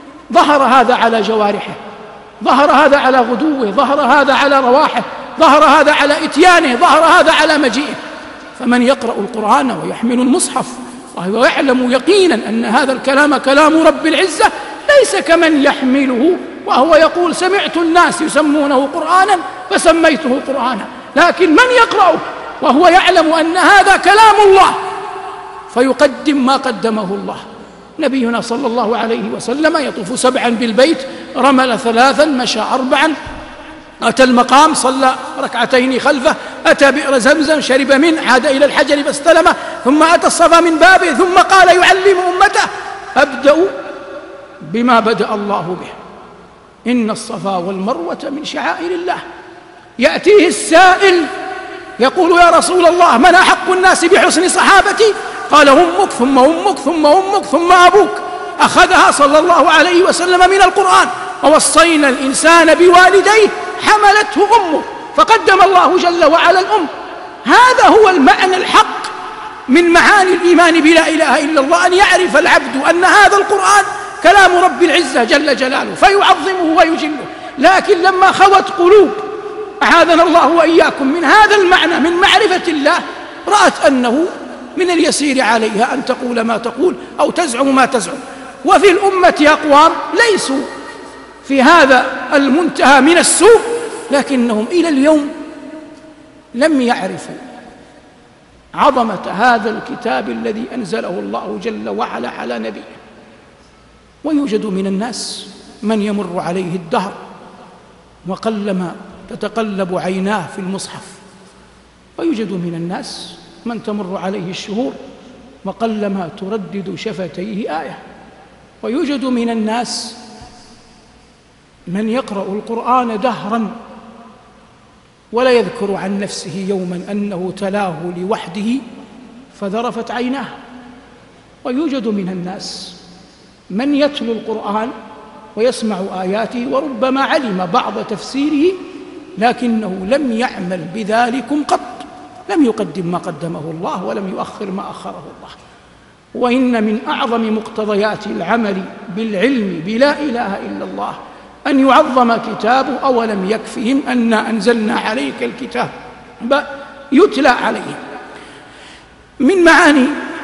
ظهر هذا على جوارحه، ظهر هذا على غدوه، ظهر هذا على رواحه، ظهر هذا على إتيانه، ظهر هذا على مجيئه. فمن يقرأ القرآن ويحمل المصحف وهو يعلم يقينا أن هذا الكلام كلام رب العزة ليس كمن يحمله وهو يقول سمعت الناس يسمونه قرآنا فسميته قرآنا. لكن من يقرأه وهو يعلم أن هذا كلام الله فيقدم ما قدمه الله. نبينا صلى الله عليه وسلم يطوف سبعا بالبيت، رمل ثلاثا، مشى أربعا، أتى المقام صلى ركعتين خلفه، أتى بئر زمزم شرب منه، عاد إلى الحجر فاستلمه، ثم أتى الصفا من بابه، ثم قال يعلم أمته: أبدأ بما بدأ الله به، إن الصفا والمروة من شعائر الله. يأتيه السائل يقول: يا رسول الله من أحق الناس بحسن صحابتي؟ قال: أمك ثم أمك ثم أمك ثم أبوك. أخذها صلى الله عليه وسلم من القرآن: ووصينا الإنسان بوالديه حملته أمه، فقدم الله جل وعلا الأم. هذا هو المعنى الحق من معاني الإيمان بلا إله إلا الله، أن يعرف العبد أن هذا القرآن كلام رب العزة جل جلاله فيعظمه ويجله. لكن لما خوت قلوب أعاذنا الله وإياكم من هذا المعنى من معرفة الله، رأت أنه من اليسير عليها أن تقول ما تقول أو تزعم ما تزعم. وفي الأمة أقوام ليسوا في هذا المنتهى من السوء، لكنهم إلى اليوم لم يعرفوا عظمة هذا الكتاب الذي أنزله الله جل وعلا على نبيه. ويوجد من الناس من يمر عليه الدهر وقلما تتقلب عيناه في المصحف، ويوجد من الناس من تمر عليه الشهور وقلما تردد شفتيه آية. ويوجد من الناس من يقرأ القرآن دهرا ولا يذكر عن نفسه يوما أنه تلاه لوحده فذرفت عيناه. ويوجد من الناس من يتلو القرآن ويسمع آياته وربما علم بعض تفسيره لكنه لم يعمل بذلكم قط، لم يقدم ما قدمه الله ولم يؤخر ما أخره الله. وإن من أعظم مقتضيات العمل بالعلم بلا إله إلا الله أن يعظم كتابه. أولم يكفهم أنا أنزلنا عليك الكتاب يتلى عليهم. من معاني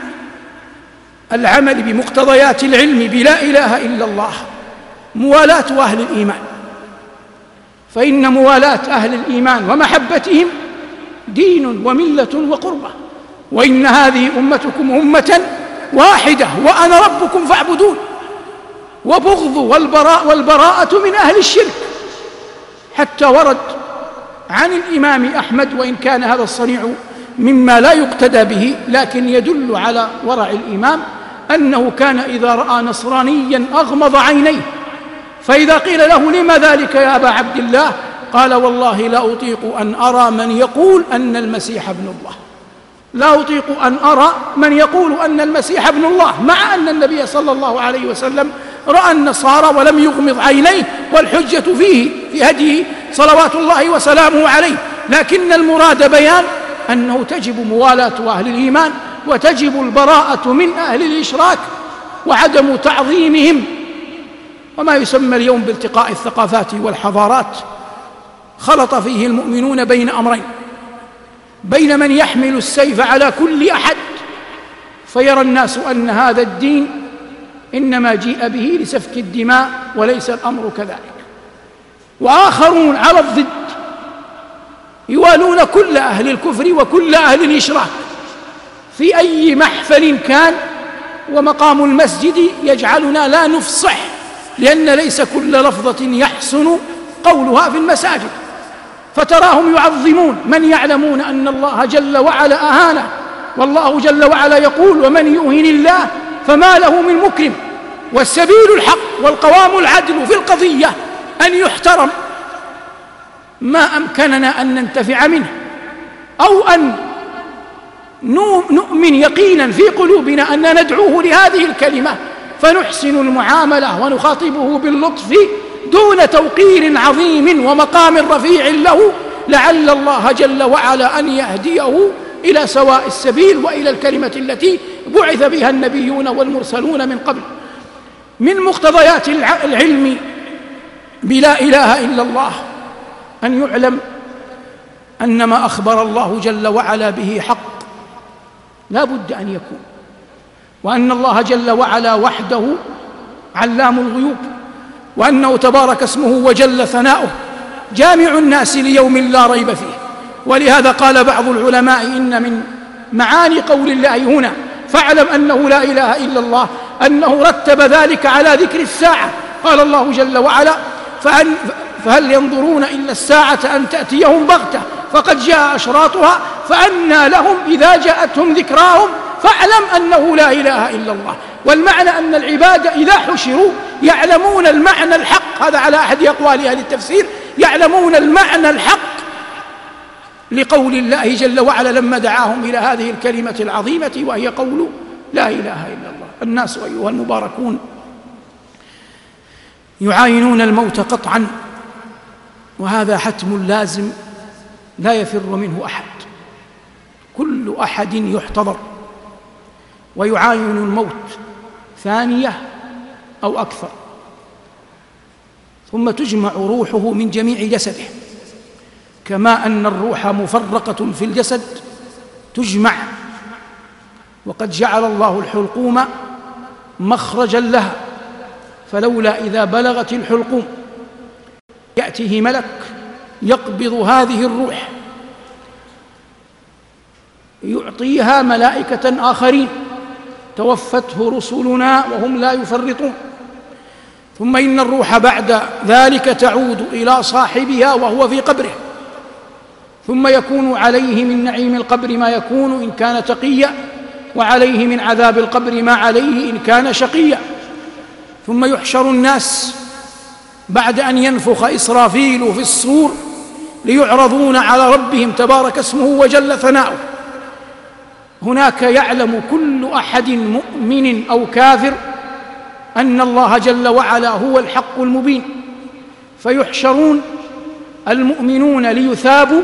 العمل بمقتضيات العلم بلا إله إلا الله موالاة أهل الإيمان، فإن موالاة أهل الإيمان ومحبتهم دين وملة وقربة. وإن هذه أمتكم أمة واحدة وأنا ربكم فاعبدون. وبغض والبراء والبراءة من أهل الشرك، حتى ورد عن الإمام أحمد، وإن كان هذا الصنيع مما لا يقتدى به لكن يدل على ورع الإمام، أنه كان إذا رأى نصرانيا أغمض عينيه، فإذا قيل له لم ذلك يا أبا عبد الله قال والله لا أطيق أن أرى من يقول أن المسيح ابن الله، لا أطيق أن أرى من يقول أن المسيح ابن الله، مع أن النبي صلى الله عليه وسلم رأى النصارى ولم يغمض عينيه، والحجة فيه في هديه صلوات الله وسلامه عليه. لكن المراد بيان أنه تجب موالاة أهل الإيمان وتجب البراءة من أهل الإشراك وعدم تعظيمهم. وما يسمى اليوم بالتقاء الثقافات والحضارات خلط فيه المؤمنون بين أمرين: بين من يحمل السيف على كل أحد فيرى الناس أن هذا الدين إنما جيء به لسفك الدماء وليس الأمر كذلك، وآخرون على الضد يوالون كل أهل الكفر وكل أهل الإشراك في أي محفل كان. ومقام المسجد يجعلنا لا نفصح، لأن ليس كل لفظة يحسن قولها في المساجد، فتراهم يعظمون من يعلمون أن الله جل وعلا أهانه، والله جل وعلا يقول ومن يهن الله فما له من مكرم. والسبيل الحق والقوام العدل في القضية أن يحترم ما أمكننا أن ننتفع منه، أو أن نؤمن يقينا في قلوبنا أن ندعوه لهذه الكلمة فنحسن المعاملة ونخاطبه باللطف دون توقير عظيم ومقام رفيع له، لعل الله جل وعلا أن يهديه إلى سواء السبيل وإلى الكلمة التي بعث بها النبيون والمرسلون من قبل. من مقتضيات العلم بلا إله إلا الله أن يعلم أن ما أخبر الله جل وعلا به حق لا بد أن يكون، وأن الله جل وعلا وحده علام الغيوب، وأنه تبارك اسمه وجل ثناؤه جامع الناس ليوم لا ريب فيه. ولهذا قال بعض العلماء إن من معاني قول الله هنا فاعلم أنه لا إله إلا الله أنه رتب ذلك على ذكر الساعة. قال الله جل وعلا فهل ينظرون إلا الساعة أن تأتيهم بغتة فقد جاء أشراطها فأنى لهم إذا جاءتهم ذكراهم فاعلم أنه لا إله إلا الله. والمعنى أن العباد إذا حشروا يعلمون المعنى الحق، هذا على أحد أقوال أهل التفسير، يعلمون المعنى الحق لقول الله جل وعلا لما دعاهم إلى هذه الكلمة العظيمة وهي قول لا إله إلا الله. الناس أيها المباركون يعاينون الموت قطعا، وهذا حتم لازم لا يفر منه أحد، كل أحد يحتضر ويعاين الموت ثانية أو أكثر، ثم تجمع روحه من جميع جسده، كما أن الروح مفرقة في الجسد تجمع، وقد جعل الله الحلقوم مخرجا لها، فلولا إذا بلغت الحلقوم يأتيه ملك يقبض هذه الروح يعطيها ملائكة آخرين توفته رسلنا وهم لا يفرطون، ثم إن الروح بعد ذلك تعود إلى صاحبها وهو في قبره، ثم يكون عليه من نعيم القبر ما يكون إن كان تقيا، وعليه من عذاب القبر ما عليه إن كان شقيا. ثم يحشر الناس بعد أن ينفخ إسرافيل في الصور ليعرضون على ربهم تبارك اسمه وجل ثناؤه. هناك يعلم كل أحد مؤمن أو كافر أن الله جل وعلا هو الحق المبين، فيحشرون المؤمنون ليثابوا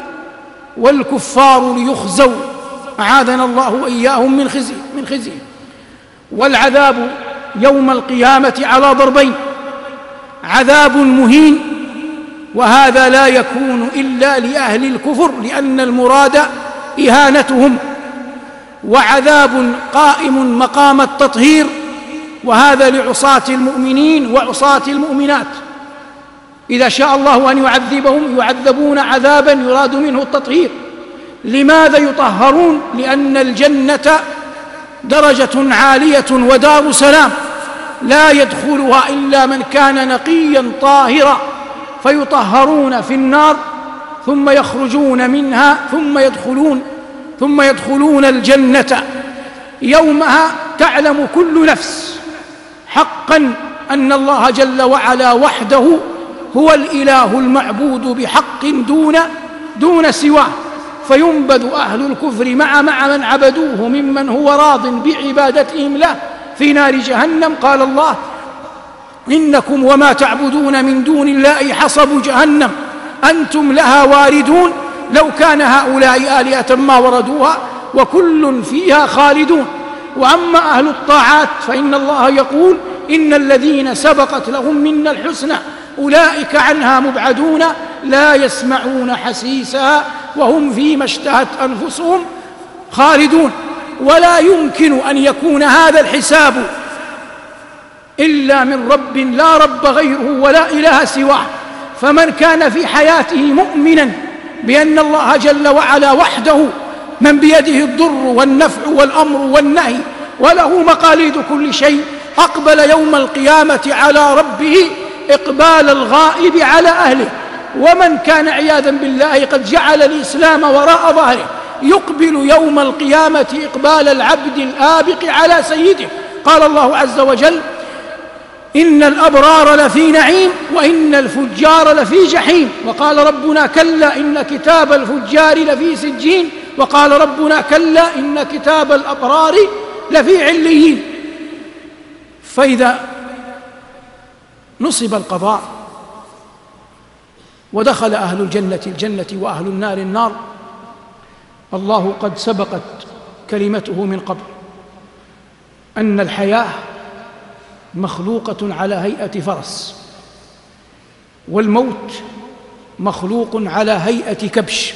والكفار ليخزوا، أعاذنا الله وإياهم من خزي من خزي. والعذاب يوم القيامة على ضربين: عذاب مهين، وهذا لا يكون إلا لأهل الكفر لأن المراد إهانتهم، وعذاب قائم مقام التطهير، وهذا لعصاة المؤمنين وعصاة المؤمنات. إذا شاء الله أن يعذبهم يعذبون عذابا يراد منه التطهير. لماذا يطهرون؟ لأن الجنة درجة عالية ودار سلام لا يدخلها إلا من كان نقيا طاهرا، فيطهرون في النار ثم يخرجون منها ثم يدخلون ثم يدخلون الجنة. يومها تعلم كل نفس حقا أن الله جل وعلا وحده هو الإله المعبود بحق دون دون سواه، فينبذ أهل الكفر مع مع من عبدوه ممن هو راض بعبادتهم له في نار جهنم. قال الله: إنكم وما تعبدون من دون الله حصب جهنم أنتم لها واردون لو كان هؤلاء آلهة ما وردوها وكل فيها خالدون. وأما أهل الطاعات فإن الله يقول: إن الذين سبقت لهم منا الحسنى أولئك عنها مبعدون لا يسمعون حسيسها وهم فيما اشتهت أنفسهم خالدون. ولا يمكن أن يكون هذا الحساب إلا من رب لا رب غيره ولا إله سواه. فمن كان في حياته مؤمنا بأن الله جل وعلا وحده من بيده الضر والنفع والأمر والنهي وله مقاليد كل شيء، أقبل يوم القيامة على ربه إقبال الغائب على أهله. ومن كان عياذا بالله قد جعل الإسلام وراء ظهره يقبل يوم القيامة إقبال العبد الآبق على سيده. قال الله عز وجل: إن الأبرار لفي نعيم وإن الفجار لفي جحيم. وقال ربنا: كلا إن كتاب الفجار لفي سجين. وقال ربنا: كلا إن كتاب الأبرار لفي عليين. فإذا نصب القضاء ودخل أهل الجنة الجنة وأهل النار النار، الله قد سبقت كلمته من قبل أن الحياة مخلوقة على هيئة فرس، والموت مخلوق على هيئة كبش.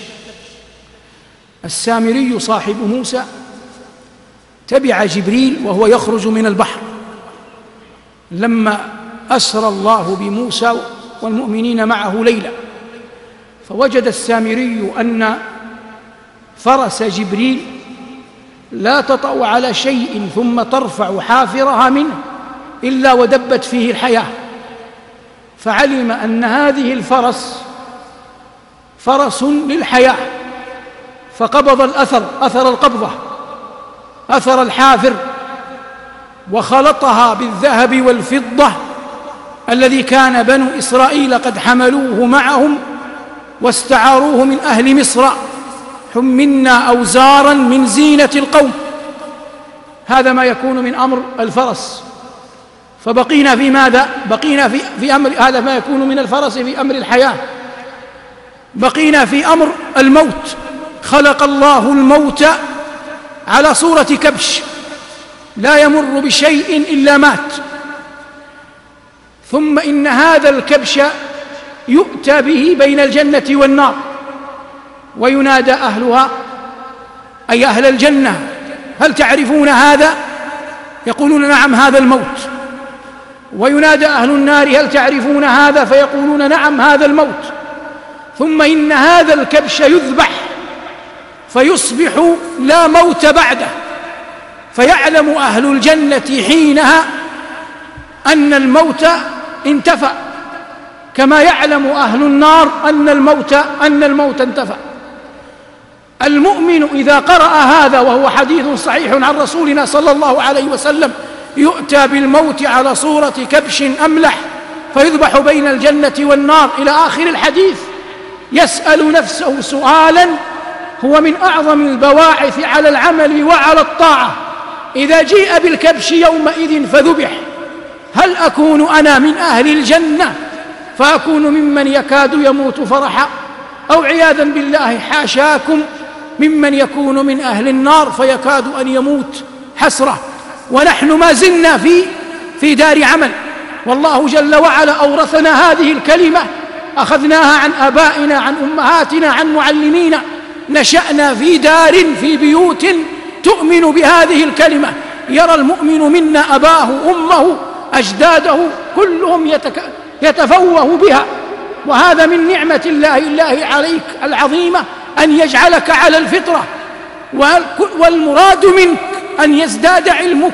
السامري صاحب موسى تبع جبريل وهو يخرج من البحر لما أسرى الله بموسى والمؤمنين معه ليلا، فوجد السامري أن فرس جبريل لا تطأ على شيء ثم ترفع حافرها منه إلا ودبت فيه الحياة، فعلم أن هذه الفرس فرس للحياة، فقبض الأثر أثر القبضة أثر الحافر وخلطها بالذهب والفضة الذي كان بنو إسرائيل قد حملوه معهم واستعاروه من أهل مصر، حملنا أوزارا من زينة القوم. هذا ما يكون من أمر الفرس. فبقينا في ماذا؟ بقينا في, في أمر هذا ما يكون من الفرس في أمر الحياة. بقينا في أمر الموت. خلق الله الموت على صورة كبش لا يمر بشيء إلا مات. ثم إن هذا الكبش يؤتى به بين الجنة والنار وينادى أهلها أي أهل الجنة هل تعرفون هذا؟ يقولون نعم هذا الموت. وينادى أهل النار هل تعرفون هذا؟ فيقولون نعم هذا الموت. ثم إن هذا الكبش يذبح فيصبح لا موت بعده، فيعلم أهل الجنة حينها أن الموت انتفى، كما يعلم أهل النار أن الموت أن الموت انتفى. المؤمن إذا قرأ هذا، وهو حديث صحيح عن رسولنا صلى الله عليه وسلم، يؤتى بالموت على صورة كبش أملح فيذبح بين الجنة والنار إلى آخر الحديث، يسأل نفسه سؤالا هو من أعظم البواعث على العمل وعلى الطاعة: إذا جيء بالكبش يومئذ فذبح، هل أكون أنا من أهل الجنة فأكون ممن يكاد يموت فرحا، أو عياذا بالله حاشاكم ممن يكون من أهل النار فيكاد أن يموت حسرة؟ ونحن ما زلنا في في دار عمل، والله جل وعلا أورثنا هذه الكلمة، أخذناها عن آبائنا، عن أمهاتنا، عن معلمينا، نشأنا في دار، في بيوت تؤمن بهذه الكلمة. يرى المؤمن منا أباه، أمه، أجداده، كلهم يتك... يتفوه بها، وهذا من نعمة الله الله عليك العظيمة أن يجعلك على الفطرة، والمراد منك أن يزداد علمك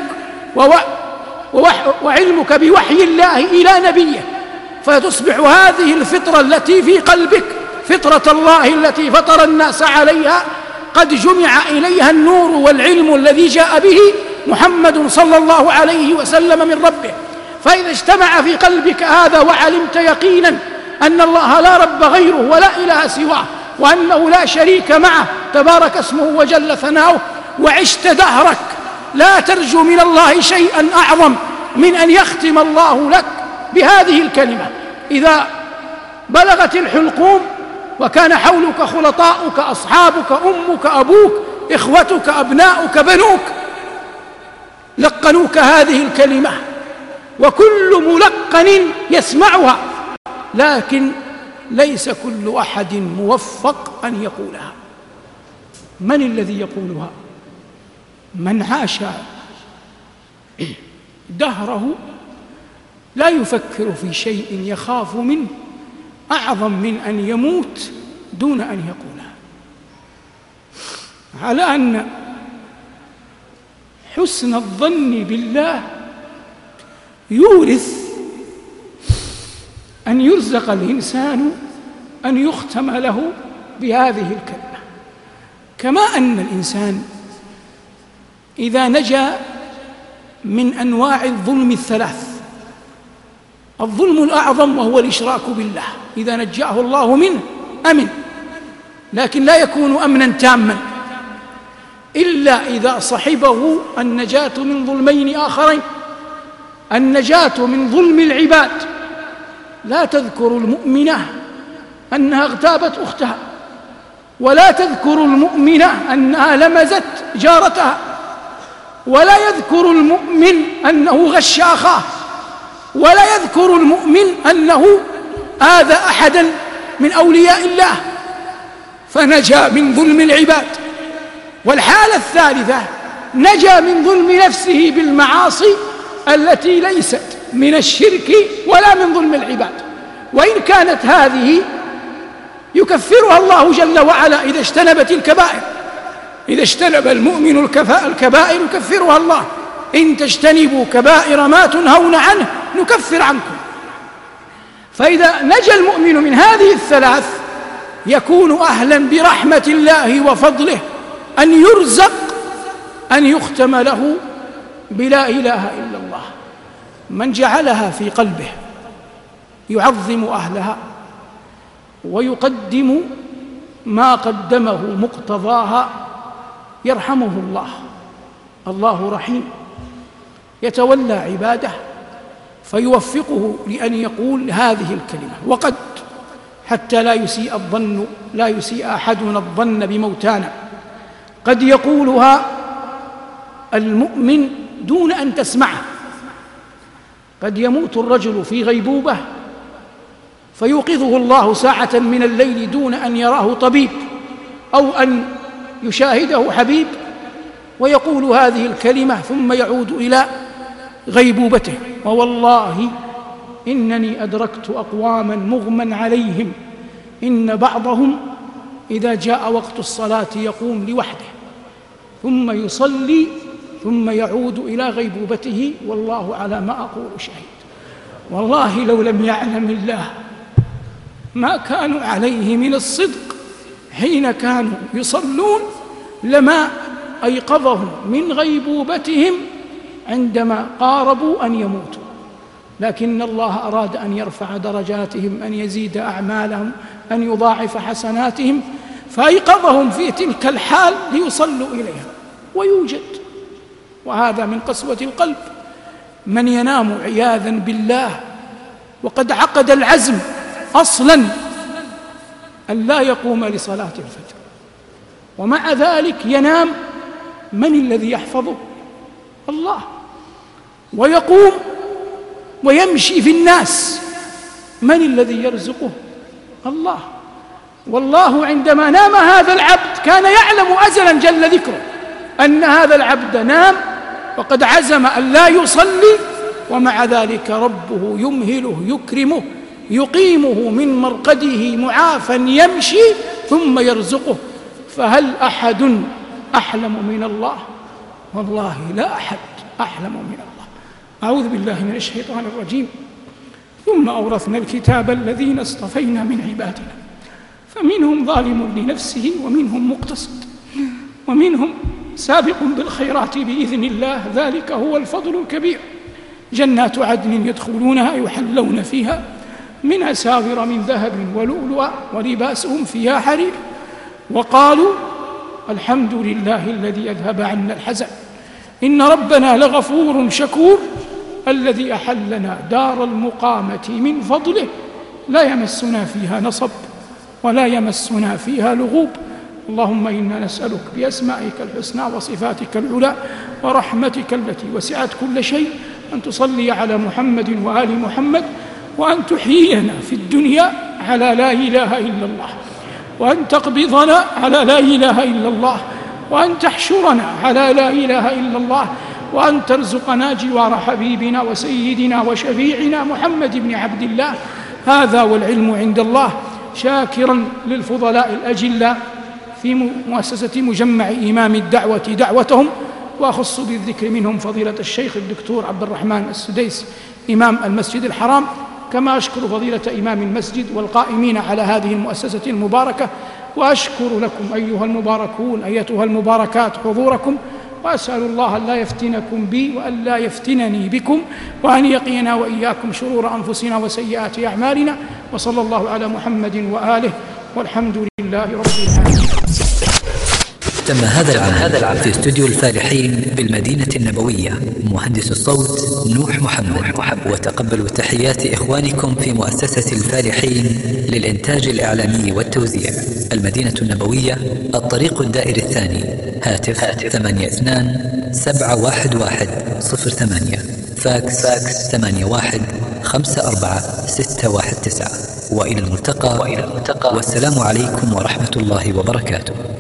وعلمك بوحي الله إلى نبيه، فتصبح هذه الفطرة التي في قلبك فطرة الله التي فطر الناس عليها، قد جمع إليها النور والعلم الذي جاء به محمد صلى الله عليه وسلم من ربه. فإذا اجتمع في قلبك هذا وعلمت يقينا أن الله لا رب غيره ولا إله سواه، وأنه لا شريك معه تبارك اسمه وجل ثناؤه، وعشت دهرك لا ترجو من الله شيئا أعظم من أن يختم الله لك بهذه الكلمة. إذا بلغت الحلقوم وكان حولك خلطاؤك، أصحابك، أمك، أبوك، إخوتك، أبناؤك، بنوك، لقنوك هذه الكلمة، وكل ملقن يسمعها، لكن ليس كل أحد موفق أن يقولها. من الذي يقولها؟ من عاش دهره لا يفكر في شيء يخاف منه أعظم من أن يموت دون أن يقولها، على أن حسن الظن بالله يورث أن يرزق الإنسان أن يختم له بهذه الكلمة، كما أن الإنسان إذا نجا من أنواع الظلم الثلاث، الظلم الأعظم وهو الإشراك بالله، إذا نجاه الله منه أمن، لكن لا يكون أمنا تاما إلا إذا صحبه النجاة من ظلمين آخرين: النجاة من ظلم العباد، لا تذكر المؤمنة أنها اغتابت أختها، ولا تذكر المؤمنة أنها لمزت جارتها، ولا يذكر المؤمن أنه غش أخاه، ولا يذكر المؤمن أنه آذى أحدا من أولياء الله، فنجا من ظلم العباد. والحالة الثالثة: نجا من ظلم نفسه بالمعاصي التي ليست من الشرك ولا من ظلم العباد، وإن كانت هذه يكفرها الله جل وعلا إذا اجتنبت الكبائر. إذا اجتنب المؤمن الكبائر يكفرها الله: إن تجتنبوا كبائر ما تنهون عنه نكفر عنكم. فإذا نجا المؤمن من هذه الثلاث يكون أهلا برحمة الله وفضله أن يرزق أن يختم له بلا إله إلا الله. من جعلها في قلبه يعظم أهلها ويقدم ما قدمه مقتضاها يرحمه الله. الله رحيم يتولى عباده فيوفقه لأن يقول هذه الكلمة. وقد حتى لا يسيء الظن لا يسيء أحدنا الظن بموتانا، قد يقولها المؤمن دون أن تسمعه. قد يموت الرجل في غيبوبة فيوقظه الله ساعة من الليل دون أن يراه طبيب أو أن يشاهده حبيب، ويقول هذه الكلمة ثم يعود إلى غيبوبته. ووالله إنني أدركت أقواما مغمى عليهم إن بعضهم إذا جاء وقت الصلاة يقوم لوحده ثم يصلي ثم يعود إلى غيبوبته والله على ما أقول شهيد. والله لو لم يعلم الله ما كانوا عليه من الصدق حين كانوا يصلون لما أيقظهم من غيبوبتهم عندما قاربوا أن يموتوا، لكن الله أراد أن يرفع درجاتهم، أن يزيد أعمالهم، أن يضاعف حسناتهم، فأيقظهم في تلك الحال ليصلوا إليها. ويوجد، وهذا من قسوة القلب، من ينام عياذا بالله وقد عقد العزم أصلا أن لا يقوم لصلاة الفجر، ومع ذلك ينام. من الذي يحفظه؟ الله. ويقوم ويمشي في الناس، من الذي يرزقه؟ الله. والله عندما نام هذا العبد كان يعلم أزلا جل ذكره أن هذا العبد نام وقد عزم أن لا يصلي، ومع ذلك ربه يمهله يكرمه يقيمه من مرقده معافا يمشي ثم يرزقه. فهل أحد أحلم من الله؟ والله لا أحد أحلم من الله. أعوذ بالله من الشيطان الرجيم. ثم أورثنا الكتاب الذين اصطفينا من عبادنا فمنهم ظالم لنفسه ومنهم مقتصد ومنهم سابق بالخيرات بإذن الله، ذلك هو الفضل الكبير. جنات عدن يدخلونها يحلون فيها من أساور من ذهب ولؤلؤا ولباسهم فيها حرير. وقالوا الحمد لله الذي أذهب عنا الحزن إن ربنا لغفور شكور الذي أحلنا دار المقامة من فضله لا يمسنا فيها نصب ولا يمسنا فيها لغوب. اللهم إنا نسألك بأسمائك الحسنى وصفاتك العلى ورحمتك التي وسعت كل شيء أن تصلي على محمد وآل محمد، وأن تحيينا في الدنيا على لا إله إلا الله، وأن تقبضنا على لا إله إلا الله، وأن تحشرنا على لا إله إلا الله، وأن ترزقنا جوار حبيبنا وسيدنا وشفيعنا محمد بن عبد الله. هذا والعلم عند الله. شاكرا للفضلاء الأجلاء في مؤسسة مجمع إمام الدعوة دعوتهم، وأخص بالذكر منهم فضيلة الشيخ الدكتور عبد الرحمن السديس إمام المسجد الحرام، كما أشكر فضيلة إمام المسجد والقائمين على هذه المؤسسة المباركة، وأشكر لكم أيها المباركون أيتها المباركات حضوركم، وأسأل الله أن لا يفتنكم بي وأن لا يفتنني بكم، وأن يقينا وإياكم شرور أنفسنا وسيئات أعمالنا. وصلى الله على محمد وآله، والحمد لله رب العالمين. تم هذا العمل, العمل في استوديو الفالحين بالمدينة النبوية. مهندس الصوت نوح محمد. وتقبلوا تحيات إخوانكم في مؤسسة الفالحين للإنتاج الإعلامي والتوزيع، المدينة النبوية، الطريق الدائري الثاني، هاتف ثمانية اثنان سبعة واحد واحد صفر ثمانية، فاكس ثمانية واحد خمسة أربعة ستة واحد تسعة. وإلى الملتقى، والسلام عليكم ورحمة الله وبركاته.